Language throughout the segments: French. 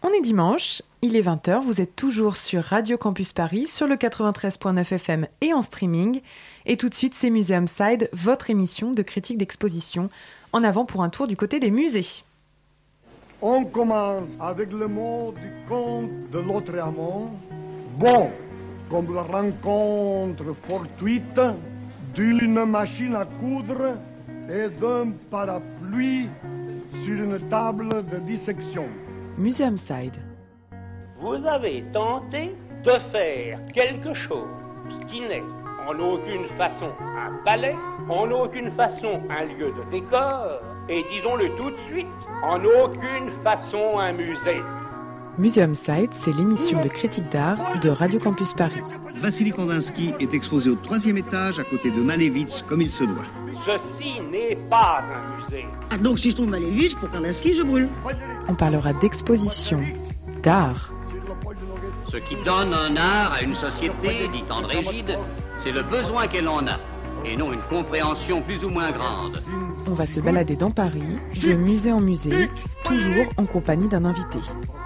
On est dimanche, il est 20h, vous êtes toujours sur Radio Campus Paris, sur le 93.9 FM et en streaming. Et tout de suite, c'est Museum Side, votre émission de critique d'exposition. En avant pour un tour du côté des musées. On commence avec le mot du conte de Lautréamont. Bon, comme la rencontre fortuite d'une machine à coudre et d'un parapluie sur une table de dissection. Museum Side. Vous avez tenté de faire quelque chose qui n'est en aucune façon un palais, en aucune façon un lieu de décor, et disons-le tout de suite, en aucune façon un musée. Museum Side, c'est l'émission de critique d'art de Radio Campus Paris. Vassili Kandinsky est exposé au 3e étage à côté de Malevitch comme il se doit. Ceci n'est pas un musée. Ah, donc si je trouve Malevitch pour Kandinsky, je brûle. On parlera d'exposition, d'art. Ce qui donne un art à une société, dit André Gide, c'est le besoin qu'elle en a, et non une compréhension plus ou moins grande. On va se balader dans Paris, de musée en musée, toujours en compagnie d'un invité.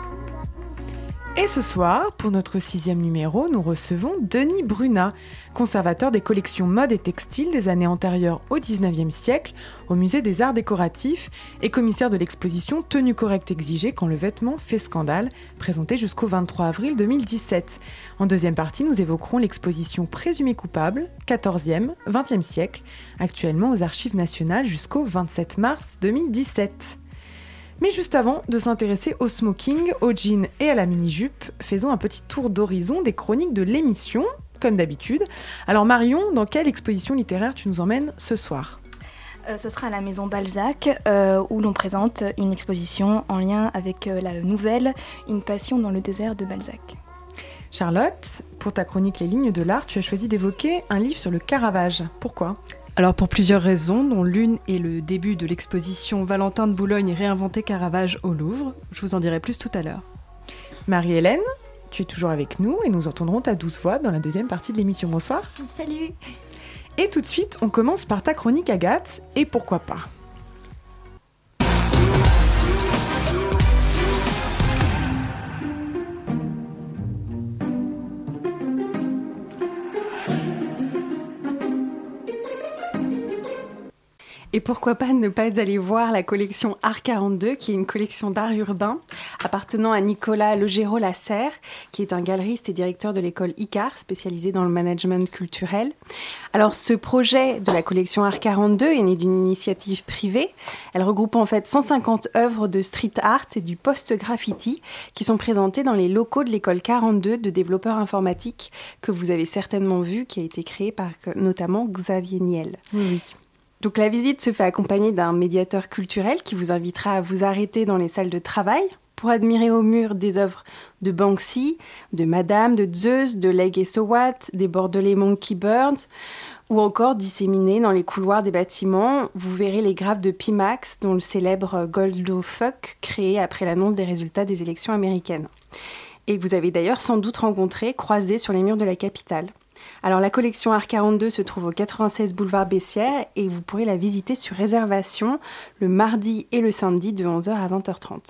Et ce soir, pour notre 6e numéro, nous recevons Denis Brunat, conservateur des collections mode et textile des années antérieures au 19e siècle, au musée des arts décoratifs, et commissaire de l'exposition Tenue correcte exigée quand le vêtement fait scandale, présentée jusqu'au 23 avril 2017. En deuxième partie, nous évoquerons l'exposition Présumé coupable, 14e, 20e siècle, actuellement aux Archives nationales jusqu'au 27 mars 2017. Mais juste avant de s'intéresser au smoking, au jean et à la mini-jupe, faisons un petit tour d'horizon des chroniques de l'émission, comme d'habitude. Alors Marion, dans quelle exposition littéraire tu nous emmènes ce soir ? Ce sera à la Maison Balzac, où l'on présente une exposition en lien avec la nouvelle « Une passion dans le désert » de Balzac. Charlotte, pour ta chronique Les lignes de l'art, tu as choisi d'évoquer un livre sur le Caravage. Pourquoi ? Alors pour plusieurs raisons, dont l'une est le début de l'exposition Valentin de Boulogne réinventé Caravage au Louvre. Je vous en dirai plus tout à l'heure. Marie-Hélène, tu es toujours avec nous et nous entendrons ta douce voix dans la deuxième partie de l'émission. Bonsoir. Salut. Et tout de suite, on commence par ta chronique Agathe, et pourquoi pas ? Et pourquoi pas ne pas aller voir la collection Art 42, qui est une collection d'art urbain appartenant à Nicolas Legéraud-Lasserre, qui est un galeriste et directeur de l'école ICAR, spécialisée dans le management culturel. Alors, ce projet de la collection Art 42 est né d'une initiative privée. Elle regroupe en fait 150 œuvres de street art et du post-graffiti qui sont présentées dans les locaux de l'école 42 de développeurs informatiques que vous avez certainement vu, qui a été créée par notamment Xavier Niel. Oui. Donc la visite se fait accompagner d'un médiateur culturel qui vous invitera à vous arrêter dans les salles de travail pour admirer au mur des œuvres de Banksy, de Madame, de Zeus, de Legge et Sowat, des Bordelais Monkey Birds, ou encore disséminés dans les couloirs des bâtiments, vous verrez les graphes de Pimax, dont le célèbre Goldo Fuck, créé après l'annonce des résultats des élections américaines. Et que vous avez d'ailleurs sans doute rencontré, croisé sur les murs de la capitale. Alors la collection Art 42 se trouve au 96 boulevard Bessières et vous pourrez la visiter sur réservation le mardi et le samedi de 11h à 20h30.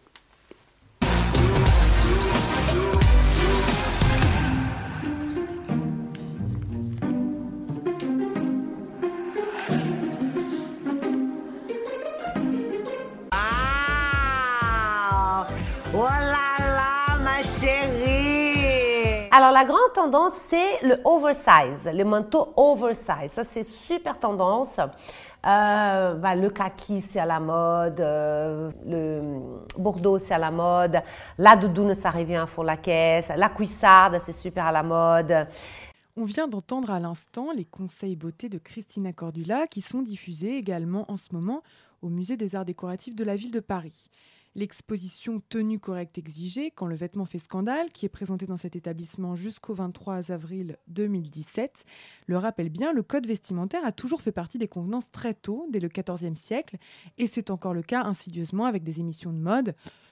Ah, oh là là, ma chérie! Alors, la grande tendance, c'est le oversize, le manteau oversize. Ça, c'est super tendance. Le kaki, c'est à la mode. Le bordeaux, c'est à la mode. La doudoune, ça revient à fond la caisse. La cuissarde, c'est super à la mode. On vient d'entendre à l'instant les conseils beauté de Christina Cordula qui sont diffusés également en ce moment au Musée des Arts Décoratifs de la ville de Paris. L'exposition Tenue correcte exigée quand le vêtement fait scandale, qui est présentée dans cet établissement jusqu'au 23 avril 2017, le rappelle bien, le code vestimentaire a toujours fait partie des convenances très tôt, dès le XIVe siècle, et c'est encore le cas insidieusement avec des émissions de mode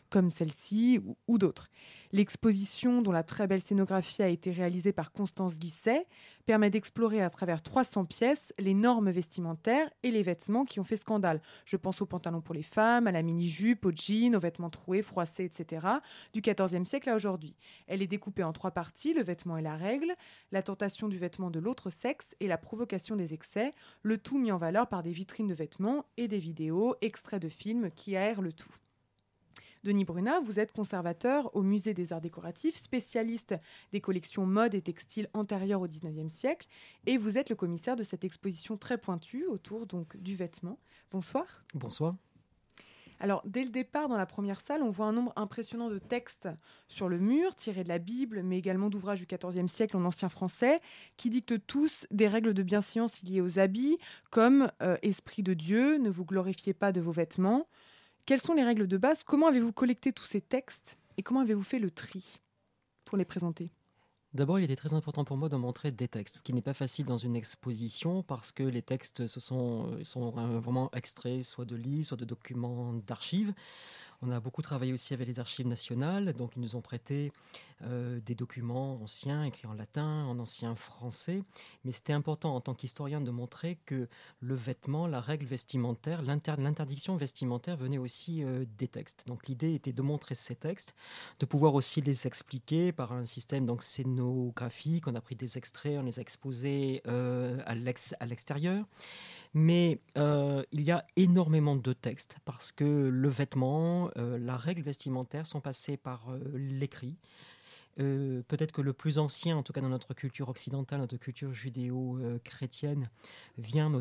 comme celle-ci ou d'autres. L'exposition, dont la très belle scénographie a été réalisée par Constance Guisset, permet d'explorer à travers 300 pièces les normes vestimentaires et les vêtements qui ont fait scandale. Je pense aux pantalons pour les femmes, à la mini-jupe, aux jeans, aux vêtements troués, froissés, etc., du XIVe siècle à aujourd'hui. Elle est découpée en 3 parties, le vêtement et la règle, la tentation du vêtement de l'autre sexe et la provocation des excès, le tout mis en valeur par des vitrines de vêtements et des vidéos, extraits de films qui aèrent le tout. Denis Brunat, vous êtes conservateur au Musée des Arts Décoratifs, spécialiste des collections mode et textiles antérieures au XIXe siècle, et vous êtes le commissaire de cette exposition très pointue autour donc du vêtement. Bonsoir. Bonsoir. Alors, dès le départ, dans la première salle, on voit un nombre impressionnant de textes sur le mur, tirés de la Bible, mais également d'ouvrages du XIVe siècle en ancien français, qui dictent tous des règles de bienséance liées aux habits, comme « Esprit de Dieu, ne vous glorifiez pas de vos vêtements ». Quelles sont les règles de base ? Comment avez-vous collecté tous ces textes et comment avez-vous fait le tri pour les présenter ? D'abord, il était très important pour moi de montrer des textes, ce qui n'est pas facile dans une exposition parce que les textes sont vraiment extraits soit de livres, soit de documents d'archives. On a beaucoup travaillé aussi avec les archives nationales, donc ils nous ont prêté des documents anciens, écrits en latin, en ancien français. Mais c'était important en tant qu'historien de montrer que le vêtement, la règle vestimentaire, l'interdiction vestimentaire venait aussi des textes. Donc l'idée était de montrer ces textes, de pouvoir aussi les expliquer par un système donc scénographique. On a pris des extraits, on les a exposés à l'extérieur. Mais il y a énormément de textes parce que le vêtement, la règle vestimentaire sont passés par l'écrit. Peut-être que le plus ancien, en tout cas dans notre culture occidentale, notre culture judéo-chrétienne, viennent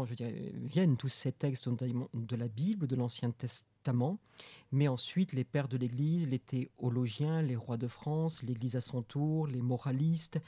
tous ces textes de la Bible, de l'Ancien Testament, mais ensuite les pères de l'Église, les théologiens, les rois de France, l'Église à son tour, les moralistes,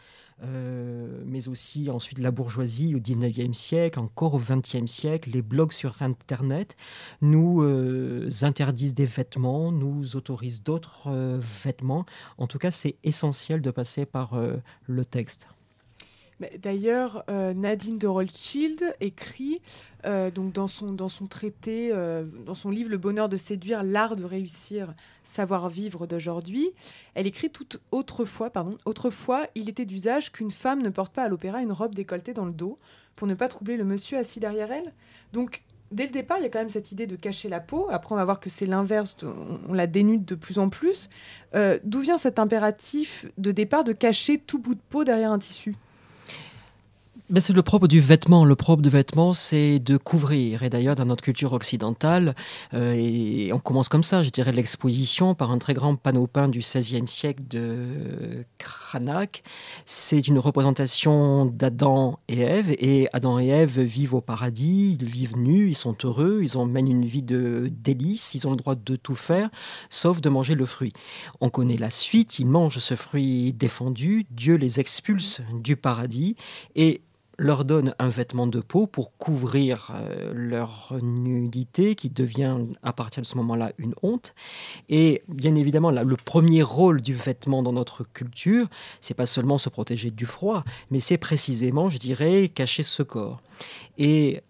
mais aussi ensuite la bourgeoisie au XIXe siècle, encore au XXe siècle, les blogs sur Internet nous interdisent des vêtements, nous autorisent d'autres vêtements. En tout cas, c'est essentiel de passer par le texte. D'ailleurs, Nadine de Rothschild écrit donc dans son traité, dans son livre « Le bonheur de séduire, l'art de réussir, savoir vivre d'aujourd'hui », elle écrit autrefois, il était d'usage qu'une femme ne porte pas à l'opéra une robe décolletée dans le dos pour ne pas troubler le monsieur assis derrière elle. Donc, dès le départ, il y a quand même cette idée de cacher la peau. Après, on va voir que c'est l'inverse, on la dénude de plus en plus. D'où vient cet impératif de départ de cacher tout bout de peau derrière un tissu ? C'est le propre du vêtement. Le propre du vêtement, c'est de couvrir. Et d'ailleurs, dans notre culture occidentale, et on commence comme ça, je dirais, l'exposition par un très grand panneau peint du XVIe siècle de Cranach. C'est une représentation d'Adam et Ève. Et Adam et Ève vivent au paradis, ils vivent nus, ils sont heureux, ils mènent une vie de délices, ils ont le droit de tout faire, sauf de manger le fruit. On connaît la suite, ils mangent ce fruit défendu, Dieu les expulse du paradis et leur donne un vêtement de peau pour couvrir leur nudité qui devient à partir de ce moment-là une honte. Et bien évidemment, là, le premier rôle du vêtement dans notre culture, c'est pas seulement se protéger du froid, mais c'est précisément, je dirais, cacher ce corps. Et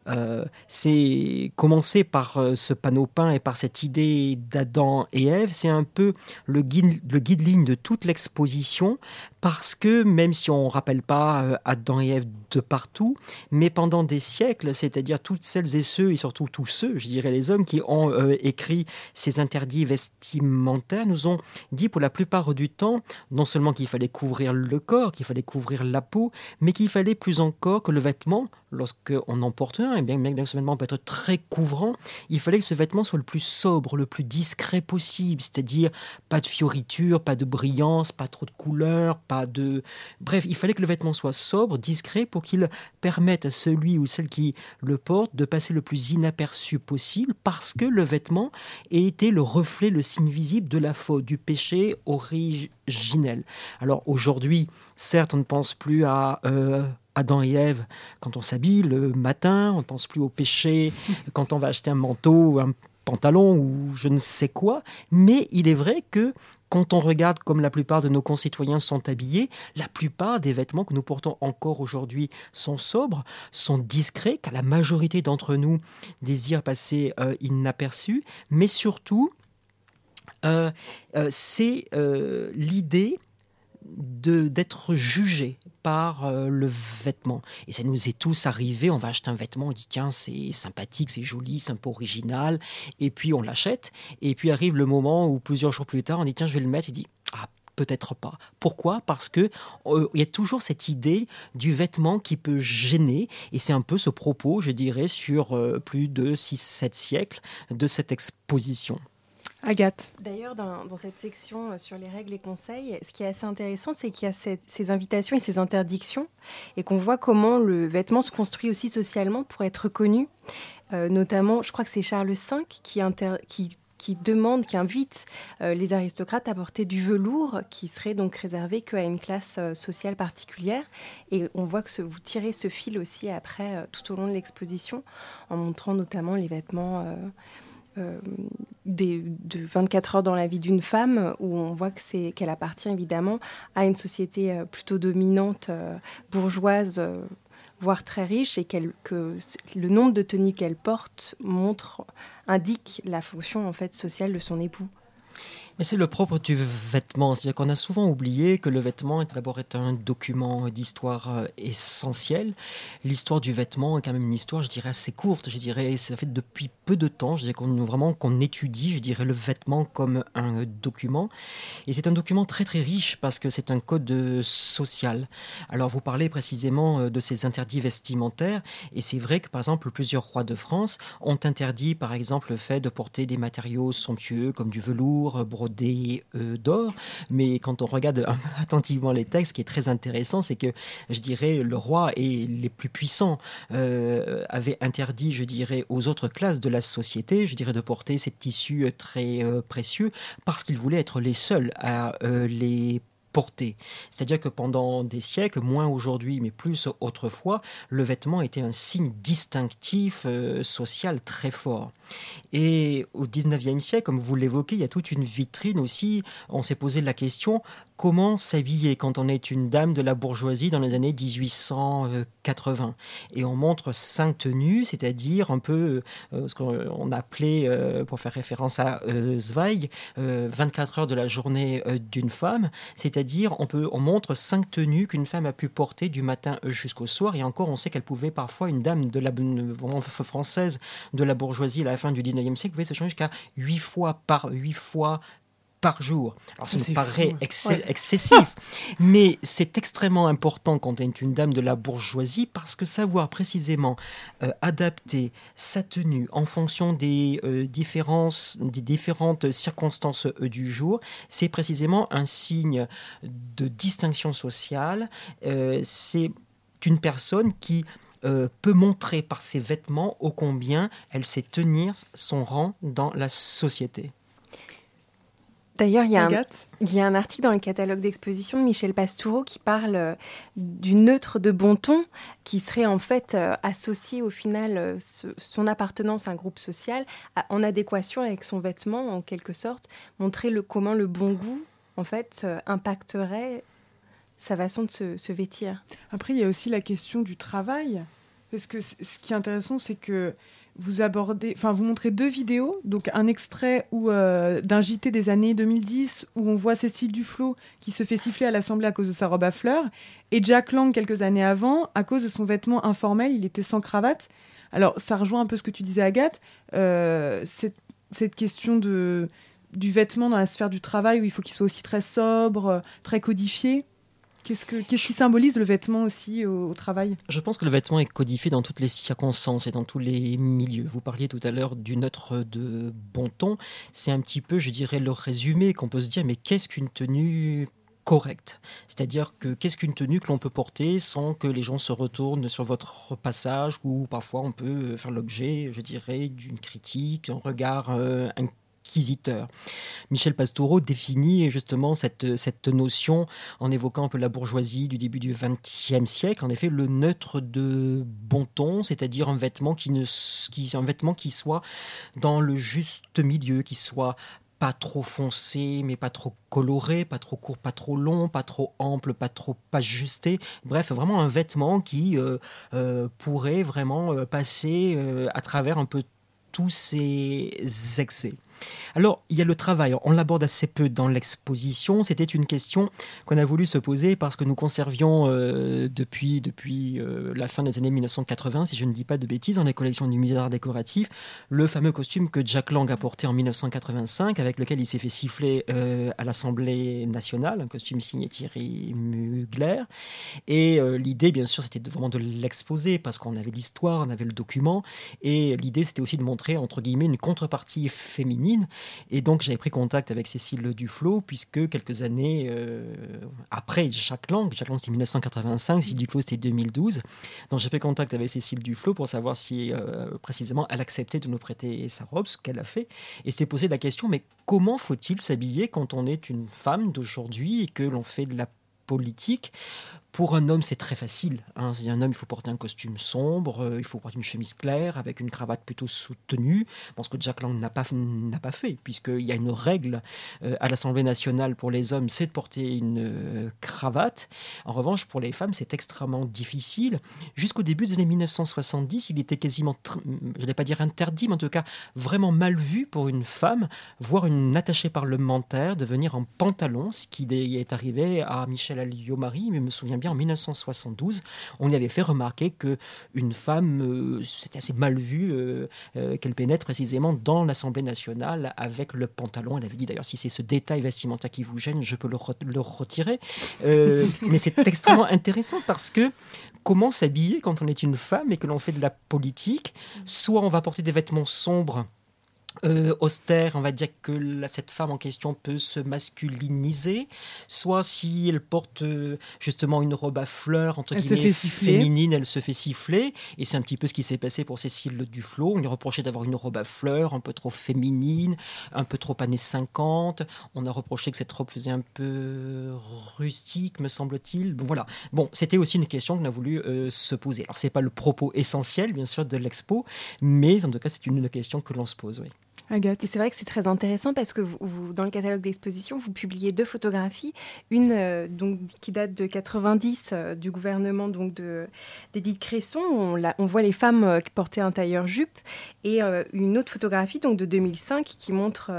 c'est commencer par ce panneau peint et par cette idée d'Adam et Ève, c'est un peu le guide-ligne de toute l'exposition, parce que même si on ne rappelle pas Adam et Ève de partout, mais pendant des siècles, c'est-à-dire toutes celles et ceux, et surtout tous ceux, je dirais les hommes, qui ont écrit ces interdits vestimentaires, nous ont dit pour la plupart du temps, non seulement qu'il fallait couvrir le corps, qu'il fallait couvrir la peau, mais qu'il fallait plus encore que le vêtement, lorsqu'on en porte un, et bien que ce vêtement peut être très couvrant, il fallait que ce vêtement soit le plus sobre, le plus discret possible, c'est-à-dire pas de fioritures, pas de brillance, pas trop de couleurs, Bref, il fallait que le vêtement soit sobre, discret, pour qu'il permette à celui ou celle qui le porte de passer le plus inaperçu possible, parce que le vêtement était le reflet, le signe visible de la faute, du péché originel. Alors aujourd'hui, certes, on ne pense plus à Adam et Ève quand on s'habille le matin, on ne pense plus au péché quand on va acheter un manteau, un pantalon ou je ne sais quoi, mais il est vrai que quand on regarde comme la plupart de nos concitoyens sont habillés, la plupart des vêtements que nous portons encore aujourd'hui sont sobres, sont discrets, car la majorité d'entre nous désirent passer inaperçus, mais surtout C'est l'idée d'être jugé par le vêtement. Et ça nous est tous arrivé, on va acheter un vêtement, on dit tiens c'est sympathique, c'est joli, c'est un peu original, et puis on l'achète, et puis arrive le moment où plusieurs jours plus tard on dit tiens je vais le mettre, et dit ah peut-être pas. Pourquoi ? Parce que il y a toujours cette idée du vêtement qui peut gêner, et c'est un peu ce propos, je dirais, sur plus de 6-7 siècles de cette exposition. Agathe. D'ailleurs, dans cette section sur les règles et conseils, ce qui est assez intéressant, c'est qu'il y a ces invitations et ces interdictions, et qu'on voit comment le vêtement se construit aussi socialement pour être reconnu. Notamment, je crois que c'est Charles V qui demande, qui invite les aristocrates à porter du velours qui serait donc réservé qu'à une classe sociale particulière. Et on voit que vous tirez ce fil aussi après, tout au long de l'exposition, en montrant notamment les vêtements de 24 heures dans la vie d'une femme, où on voit qu'elle appartient évidemment à une société plutôt dominante, bourgeoise, voire très riche, et que le nombre de tenues qu'elle porte indique la fonction en fait sociale de son époux. Mais c'est le propre du vêtement, c'est-à-dire qu'on a souvent oublié que le vêtement d'abord est un document d'histoire essentiel. L'histoire du vêtement est quand même une histoire, je dirais, assez courte. Je dirais, ça fait depuis peu de temps, je dirais qu'on étudie, je dirais, le vêtement comme un document. Et c'est un document très très riche parce que c'est un code social. Alors vous parlez précisément de ces interdits vestimentaires, et c'est vrai que par exemple plusieurs rois de France ont interdit par exemple le fait de porter des matériaux somptueux comme du velours, brodé d'or, mais quand on regarde attentivement les textes, ce qui est très intéressant, c'est que, je dirais, le roi et les plus puissants avaient interdit, je dirais, aux autres classes de la société, je dirais, de porter ces tissus très précieux, parce qu'ils voulaient être les seuls à les porter. C'est-à-dire que pendant des siècles, moins aujourd'hui, mais plus autrefois, le vêtement était un signe distinctif social très fort. Et au 19e siècle, comme vous l'évoquez, il y a toute une vitrine aussi. On s'est posé la question, comment s'habiller quand on est une dame de la bourgeoisie dans les années 1880 ? Et on montre 5 tenues, c'est-à-dire un peu ce qu'on appelait, pour faire référence à Zweig, 24 heures de la journée d'une femme, c'est-à-dire on montre 5 tenues qu'une femme a pu porter du matin jusqu'au soir, et encore on sait qu'elle pouvait parfois, une dame de la française de la bourgeoisie à la fin du 19e siècle, pouvait se changer jusqu'à 8 fois par jour. Alors ça me paraît excessif, mais c'est extrêmement important quand on est une dame de la bourgeoisie, parce que savoir précisément adapter sa tenue en fonction des différentes circonstances du jour, c'est précisément un signe de distinction sociale. C'est une personne qui peut montrer par ses vêtements ô combien elle sait tenir son rang dans la société. D'ailleurs, il y a un article dans le catalogue d'exposition de Michel Pastoureau qui parle du neutre de bon ton, qui serait en fait associé au final son appartenance à un groupe social en adéquation avec son vêtement, en quelque sorte, montrer comment le bon goût en fait impacterait sa façon de se vêtir. Après, il y a aussi la question du travail, parce que ce qui est intéressant, c'est que vous montrez 2 vidéos, donc un extrait d'un JT des années 2010 où on voit Cécile Duflot qui se fait siffler à l'Assemblée à cause de sa robe à fleurs, et Jack Lang quelques années avant à cause de son vêtement informel, il était sans cravate. Alors ça rejoint un peu ce que tu disais, Agathe, cette question du vêtement dans la sphère du travail où il faut qu'il soit aussi très sobre, très codifié. Qu'est-ce qui symbolise le vêtement aussi au travail ? Je pense que le vêtement est codifié dans toutes les circonstances et dans tous les milieux. Vous parliez tout à l'heure du neutre de bon ton. C'est un petit peu, je dirais, le résumé qu'on peut se dire, mais qu'est-ce qu'une tenue correcte ? C'est-à-dire que qu'est-ce qu'une tenue que l'on peut porter sans que les gens se retournent sur votre passage, ou parfois on peut faire l'objet, je dirais, d'une critique, un regard inquisiteur. Michel Pastoureau définit justement cette notion en évoquant un peu la bourgeoisie du début du XXe siècle. En effet, le neutre de bon ton, c'est-à-dire un vêtement qui soit dans le juste milieu, qui soit pas trop foncé, mais pas trop coloré, pas trop court, pas trop long, pas trop ample, pas trop ajusté. Bref, vraiment un vêtement qui pourrait vraiment passer à travers un peu tous ces excès. Alors, il y a le travail. On l'aborde assez peu dans l'exposition. C'était une question qu'on a voulu se poser parce que nous conservions depuis la fin des années 1980, si je ne dis pas de bêtises, dans les collections du musée d'art décoratif, le fameux costume que Jack Lang a porté en 1985, avec lequel il s'est fait siffler à l'Assemblée nationale, un costume signé Thierry Mugler. Et l'idée, bien sûr, c'était vraiment de l'exposer parce qu'on avait l'histoire, on avait le document. Et l'idée, c'était aussi de montrer, entre guillemets, une contrepartie féminine. Et donc, j'avais pris contact avec Cécile Duflot, puisque quelques années après Jack Lang, c'était 1985, Cécile Duflot, c'était 2012. Donc, j'ai pris contact avec Cécile Duflot pour savoir si, précisément, elle acceptait de nous prêter sa robe, ce qu'elle a fait. Et s'était posé la question, mais comment faut-il s'habiller quand on est une femme d'aujourd'hui et que l'on fait de la politique? Pour un homme, c'est très facile. Si un homme, il faut porter un costume sombre, il faut porter une chemise claire avec une cravate plutôt soutenue. Bon, ce que Jack Lang n'a pas fait, puisqu'il y a une règle à l'Assemblée nationale pour les hommes, c'est de porter une cravate. En revanche, pour les femmes, c'est extrêmement difficile. Jusqu'au début des années 1970, il était quasiment, je n'allais pas dire interdit, mais en tout cas vraiment mal vu pour une femme, voire une attachée parlementaire, de venir en pantalon, ce qui est arrivé à Michèle Alliot-Marie, mais je me souviens bien, en 1972, on lui avait fait remarquer qu'une femme, c'était assez mal vu qu'elle pénètre précisément dans l'Assemblée nationale avec le pantalon. Elle avait dit d'ailleurs, si c'est ce détail vestimentaire qui vous gêne, je peux le retirer. Mais c'est extrêmement intéressant parce que comment s'habiller quand on est une femme et que l'on fait de la politique? Soit on va porter des vêtements sombres, austère, on va dire que cette femme en question peut se masculiniser, soit si elle porte justement une robe à fleurs entre guillemets féminine, elle se fait siffler, et c'est un petit peu ce qui s'est passé pour Cécile Duflot. On lui reprochait d'avoir une robe à fleurs un peu trop féminine, un peu trop années 50, on a reproché que cette robe faisait un peu rustique, me semble-t-il. Bon, voilà. Bon, c'était aussi une question qu'on a voulu se poser. Alors c'est pas le propos essentiel bien sûr de l'expo, mais en tout cas c'est une question que l'on se pose, oui. Agathe. Et c'est vrai que c'est très intéressant parce que vous, dans le catalogue d'exposition, vous publiez 2 photographies. Une donc, qui date de 90 du gouvernement d'Édith Cresson. On voit les femmes porter un tailleur-jupe. Et une autre photographie donc, de 2005 qui montre,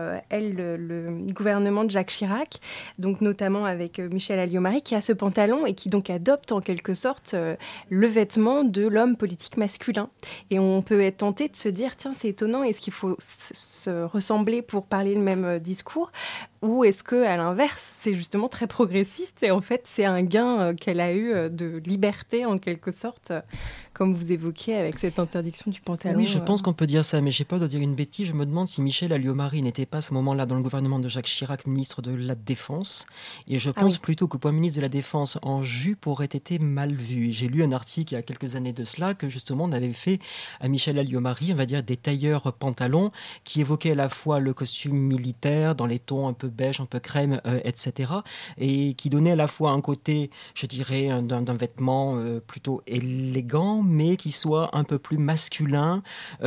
le gouvernement de Jacques Chirac, donc, notamment avec Michèle Alliot-Marie, qui a ce pantalon et qui donc adopte en quelque sorte le vêtement de l'homme politique masculin. Et on peut être tenté de se dire, tiens, c'est étonnant, est-ce qu'il faut se ressembler pour parler le même discours, ou est-ce qu'à l'inverse, c'est justement très progressiste et en fait, c'est un gain qu'elle a eu de liberté en quelque sorte, comme vous évoquiez avec cette interdiction du pantalon. Oui, je pense qu'on peut dire ça, mais j'ai peur de dire une bêtise. Je me demande si Michèle Alliot-Marie n'était pas à ce moment-là dans le gouvernement de Jacques Chirac, ministre de la Défense, et je pense plutôt que pour un ministre de la Défense en jupe aurait été mal vu. J'ai lu un article il y a quelques années de cela que justement on avait fait à Michèle Alliot-Marie, on va dire des tailleurs pantalons qui évoquaient à la fois le costume militaire dans les tons un peu beige, un peu crème, etc. et qui donnait à la fois un côté, je dirais, d'un vêtement plutôt élégant, mais qui soit un peu plus masculin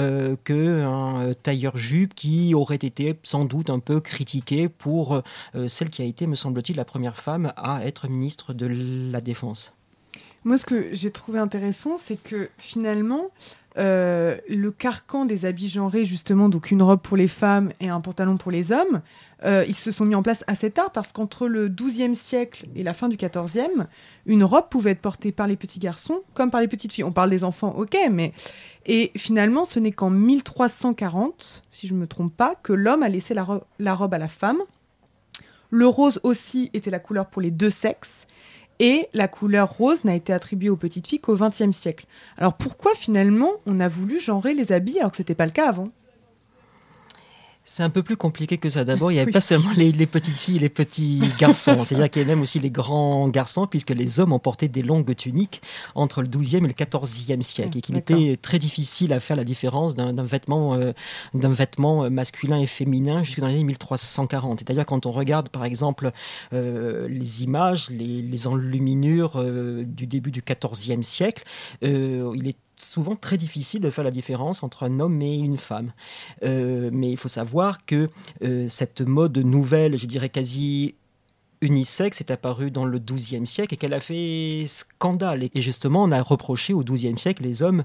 qu'un tailleur-jupe qui aurait été sans doute un peu critiqué pour celle qui a été, me semble-t-il, la première femme à être ministre de la Défense. Moi, ce que j'ai trouvé intéressant, c'est que finalement, le carcan des habits genrés, justement, donc une robe pour les femmes et un pantalon pour les hommes, ils se sont mis en place assez tard parce qu'entre le XIIe siècle et la fin du XIVe, une robe pouvait être portée par les petits garçons comme par les petites filles. On parle des enfants, ok, mais... Et finalement, ce n'est qu'en 1340, si je ne me trompe pas, que l'homme a laissé la robe à la femme. Le rose aussi était la couleur pour les deux sexes. Et la couleur rose n'a été attribuée aux petites filles qu'au XXe siècle. Alors pourquoi finalement on a voulu genrer les habits alors que ce n'était pas le cas avant ? C'est un peu plus compliqué que ça. D'abord, il n'y avait pas seulement les petites filles et les petits garçons. C'est-à-dire qu'il y avait même aussi les grands garçons, puisque les hommes ont porté des longues tuniques entre le XIIe et le XIVe siècle. Et qu'il était très difficile à faire la différence d'un vêtement masculin et féminin jusque dans les années 1340. Et d'ailleurs, quand on regarde, par exemple, les images, les enluminures du début du XIVe siècle, il est souvent très difficile de faire la différence entre un homme et une femme. Mais il faut savoir que cette mode nouvelle, je dirais quasi unisexe est apparue dans le XIIe siècle et qu'elle a fait scandale. Et justement, on a reproché au XIIe siècle, les hommes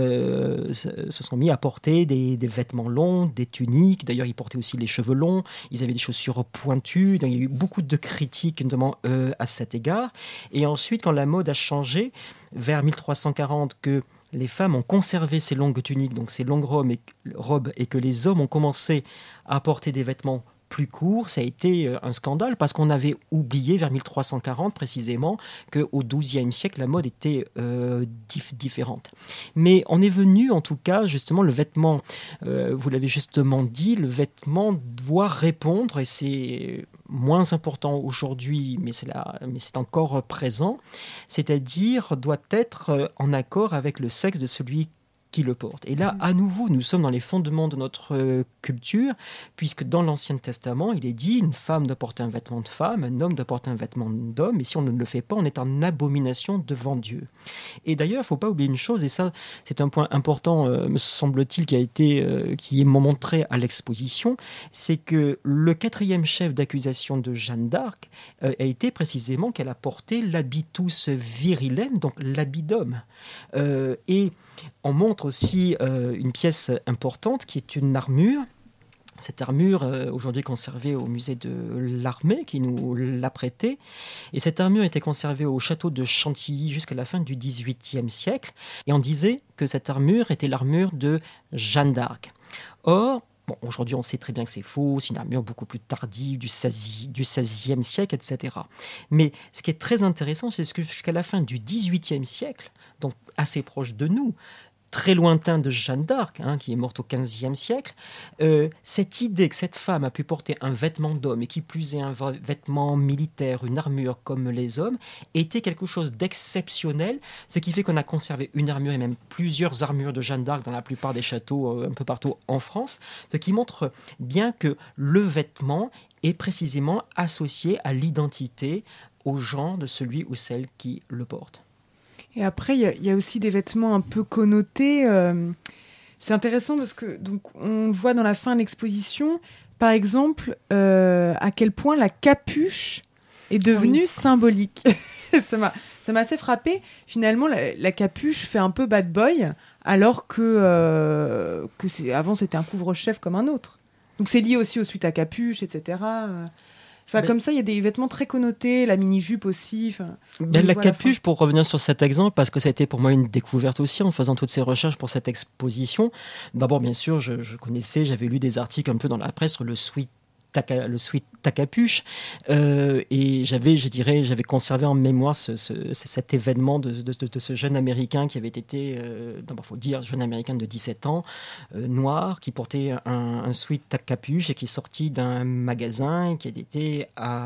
se sont mis à porter des vêtements longs, des tuniques. D'ailleurs, ils portaient aussi les cheveux longs. Ils avaient des chaussures pointues. Donc, il y a eu beaucoup de critiques, notamment à cet égard. Et ensuite, quand la mode a changé, vers 1340, que les femmes ont conservé ces longues tuniques, donc ces longues robes, et que les hommes ont commencé à porter des vêtements plus court, ça a été un scandale parce qu'on avait oublié vers 1340 précisément qu'au XIIe siècle la mode était différente. Mais on est venu en tout cas justement le vêtement, vous l'avez justement dit, le vêtement doit répondre et c'est moins important aujourd'hui mais c'est encore présent, c'est-à-dire doit être en accord avec le sexe de celui qui le porte. Et là, à nouveau, nous sommes dans les fondements de notre culture, puisque dans l'Ancien Testament, il est dit une femme doit porter un vêtement de femme, un homme doit porter un vêtement d'homme, et si on ne le fait pas, on est en abomination devant Dieu. Et d'ailleurs, il ne faut pas oublier une chose, et ça, c'est un point important, me semble-t-il, qui est montré à l'exposition, c'est que le 4e chef d'accusation de Jeanne d'Arc a été précisément qu'elle a porté l'habitus virilem, donc l'habit d'homme. Et on montre aussi une pièce importante qui est une armure. Cette armure, aujourd'hui conservée au musée de l'Armée, qui nous l'a prêtée. Et cette armure était conservée au château de Chantilly jusqu'à la fin du XVIIIe siècle. Et on disait que cette armure était l'armure de Jeanne d'Arc. Or, aujourd'hui, on sait très bien que c'est faux, c'est une armure beaucoup plus tardive du XVIe siècle, etc. Mais ce qui est très intéressant, c'est que jusqu'à la fin du XVIIIe siècle, donc assez proche de nous, très lointain de Jeanne d'Arc, qui est morte au XVe siècle, cette idée que cette femme a pu porter un vêtement d'homme, et qui plus est un vêtement militaire, une armure comme les hommes, était quelque chose d'exceptionnel, ce qui fait qu'on a conservé une armure et même plusieurs armures de Jeanne d'Arc dans la plupart des châteaux un peu partout en France, ce qui montre bien que le vêtement est précisément associé à l'identité, au genre de celui ou celle qui le porte. Et après, il y a aussi des vêtements un peu connotés. C'est intéressant parce que donc, on voit dans la fin de l'exposition, par exemple, à quel point la capuche est devenue symbolique. Ça m'a assez frappé. Finalement, la capuche fait un peu bad boy, alors que avant, c'était un couvre-chef comme un autre. Donc c'est lié aussi aux suites à capuche, etc. Comme ça, il y a des vêtements très connotés, la mini-jupe aussi. La capuche, pour revenir sur cet exemple, parce que ça a été pour moi une découverte aussi en faisant toutes ces recherches pour cette exposition. D'abord, bien sûr, je connaissais, j'avais lu des articles un peu dans la presse sur le sweat à capuche, et j'avais conservé en mémoire cet événement de ce jeune Américain qui avait été, d'abord il faut dire, jeune Américain de 17 ans, noir, qui portait un sweat à capuche et qui est sorti d'un magasin et qui a été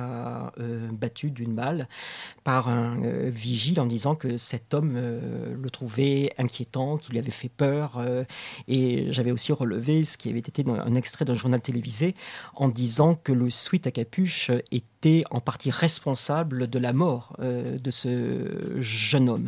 battu d'une balle par un vigile en disant que cet homme le trouvait inquiétant, qu'il lui avait fait peur, et j'avais aussi relevé ce qui avait été un extrait d'un journal télévisé en disant que le sweat à capuche était en partie responsable de la mort de ce jeune homme.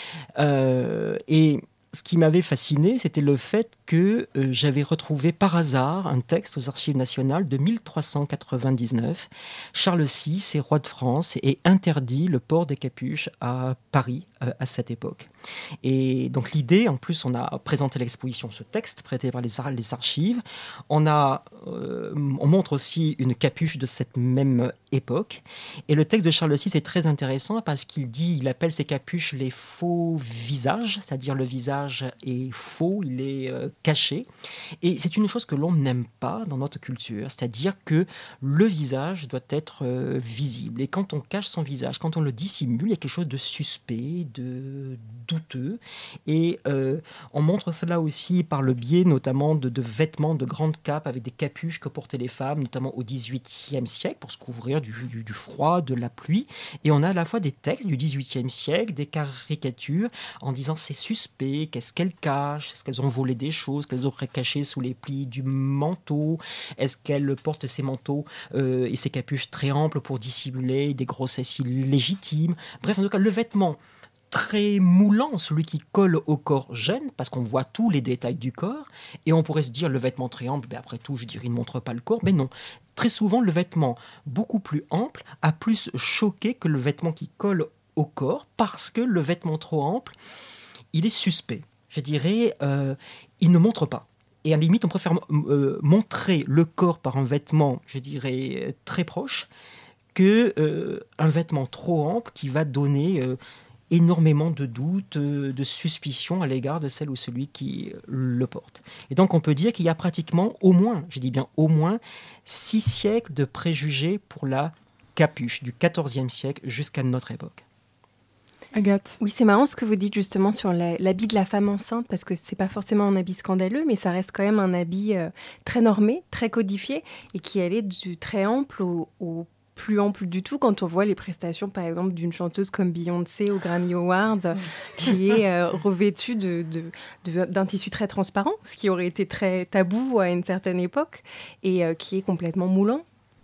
Et ce qui m'avait fasciné, c'était le fait que j'avais retrouvé par hasard un texte aux Archives nationales de 1399. Charles VI est roi de France et interdit le port des capuches à Paris à cette époque. Et donc l'idée, en plus, on a présenté l'exposition, ce texte prêté par les archives. On montre aussi une capuche de cette même époque. Et le texte de Charles VI est très intéressant parce il appelle ces capuches les faux visages, c'est-à-dire le visage est faux, il est caché. Et c'est une chose que l'on n'aime pas dans notre culture, c'est-à-dire que le visage doit être visible. Et quand on cache son visage, quand on le dissimule, il y a quelque chose de suspect, de douteux. Et on montre cela aussi par le biais notamment de vêtements, de grandes capes avec des capuches que portaient les femmes, notamment au XVIIIe siècle, pour se couvrir du froid, de la pluie. Et on a à la fois des textes du XVIIIe siècle, des caricatures, en disant c'est suspect, qu'est-ce qu'elles cachent, est-ce qu'elles ont volé des choses, qu'elles auraient caché sous les plis du manteau, est-ce qu'elles portent ces manteaux et ces capuches très amples pour dissimuler des grossesses illégitimes. Bref, en tout cas, le vêtement très moulant, celui qui colle au corps gêne, parce qu'on voit tous les détails du corps, et on pourrait se dire le vêtement très ample, après tout, je dirais, il ne montre pas le corps, mais non. Très souvent, le vêtement beaucoup plus ample a plus choqué que le vêtement qui colle au corps, parce que le vêtement trop ample, il est suspect. Je dirais, il ne montre pas. Et à la limite, on préfère montrer le corps par un vêtement, je dirais, très proche, qu'un vêtement trop ample qui va donner énormément de doutes, de suspicions à l'égard de celle ou celui qui le porte. Et donc, on peut dire qu'il y a pratiquement au moins 6 siècles de préjugés pour la capuche, du XIVe siècle jusqu'à notre époque. Agathe. Oui, c'est marrant ce que vous dites justement sur l'habit de la femme enceinte, parce que c'est pas forcément un habit scandaleux, mais ça reste quand même un habit très normé, très codifié, et qui allait du très ample au plus ample du tout quand on voit les prestations, par exemple, d'une chanteuse comme Beyoncé aux Grammy Awards, qui est revêtue d'un tissu très transparent, ce qui aurait été très tabou à une certaine époque, et qui est complètement moulant.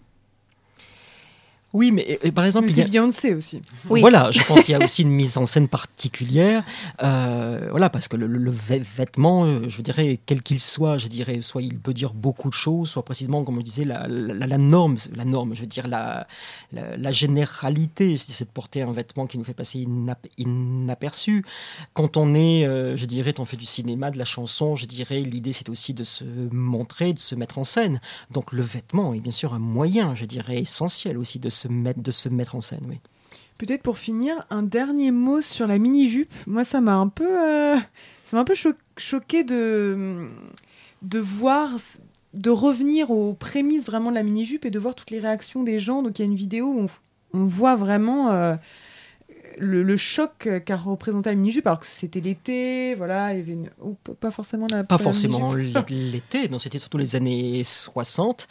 Oui, mais par exemple... Mais c'est Beyoncé aussi. Oui. Voilà, je pense qu'il y a aussi une mise en scène particulière. Voilà, parce que le vêtement, je dirais, quel qu'il soit, je dirais, soit il peut dire beaucoup de choses, soit précisément, comme je disais, la norme, je veux dire, la généralité, c'est de porter un vêtement qui nous fait passer inaperçu. Quand on est, je dirais, on fait du cinéma, de la chanson, je dirais, l'idée c'est aussi de se montrer, de se mettre en scène. Donc le vêtement est bien sûr un moyen, je dirais, essentiel aussi de se mettre en scène, oui. Peut-être pour finir, un dernier mot sur la mini-jupe. Moi, ça m'a un peu choqué de voir, de revenir aux prémices vraiment de la mini-jupe et de voir toutes les réactions des gens. Donc, il y a une vidéo où on voit vraiment le choc qu'a représenté la mini-jupe, alors que c'était l'été, voilà, il y avait pas forcément la Pas forcément l'été, non, c'était surtout les années 60,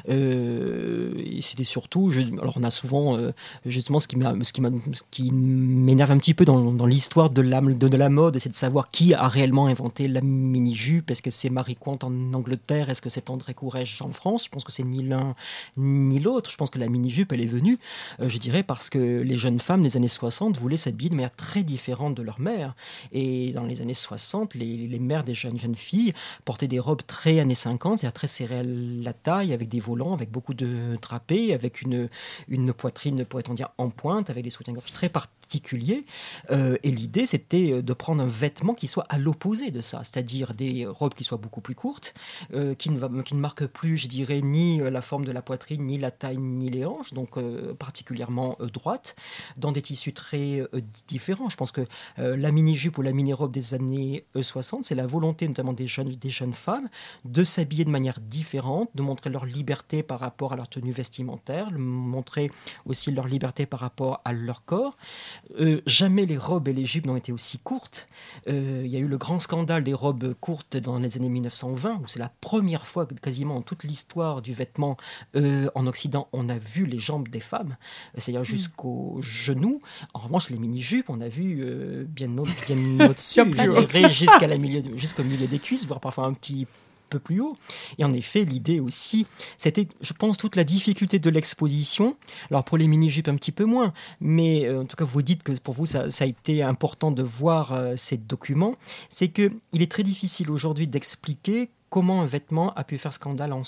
et c'était surtout, alors on a souvent, justement, ce qui m'énerve un petit peu dans l'histoire de la mode, c'est de savoir qui a réellement inventé la mini-jupe. Est-ce que c'est Marie Quant en Angleterre, est-ce que c'est André Courrèges en France? Je pense que c'est ni l'un ni l'autre. Je pense que la mini-jupe, elle est venue, je dirais, parce que les jeunes femmes des années 60 voulaient s'habiller de manière très différente de leur mère. Et dans les années 60, les mères des jeunes filles portaient des robes très années 50, c'est-à-dire très serrées à la taille, avec des volants, avec beaucoup de drapés, avec une poitrine, pourrait-on dire, en pointe, avec des soutiens-gorge très particuliers. Et l'idée, c'était de prendre un vêtement qui soit à l'opposé de ça, c'est-à-dire des robes qui soient beaucoup plus courtes, qui ne marquent plus, je dirais, ni la forme de la poitrine, ni la taille, ni les hanches, donc particulièrement droites, dans des tissus très différents. Je pense que la mini-jupe ou la mini-robe des années 60, c'est la volonté notamment des jeunes femmes de s'habiller de manière différente, de montrer leur liberté par rapport à leur tenue vestimentaire, montrer aussi leur liberté par rapport à leur corps. Jamais les robes et les jupes n'ont été aussi courtes. Il y a eu le grand scandale des robes courtes dans les années 1920, où c'est la première fois que quasiment en toute l'histoire du vêtement en Occident, on a vu les jambes des femmes, c'est-à-dire jusqu'aux genoux. En revanche, les mini-jupes, on a vu bien au-dessus, je dirais jusqu'au milieu des cuisses, voire parfois un petit peu plus haut. Et en effet, l'idée aussi, c'était, je pense, toute la difficulté de l'exposition. Alors pour les mini-jupes, un petit peu moins, mais en tout cas, vous dites que pour vous, ça a été important de voir ces documents. C'est qu'il est très difficile aujourd'hui d'expliquer comment un vêtement a pu faire scandale en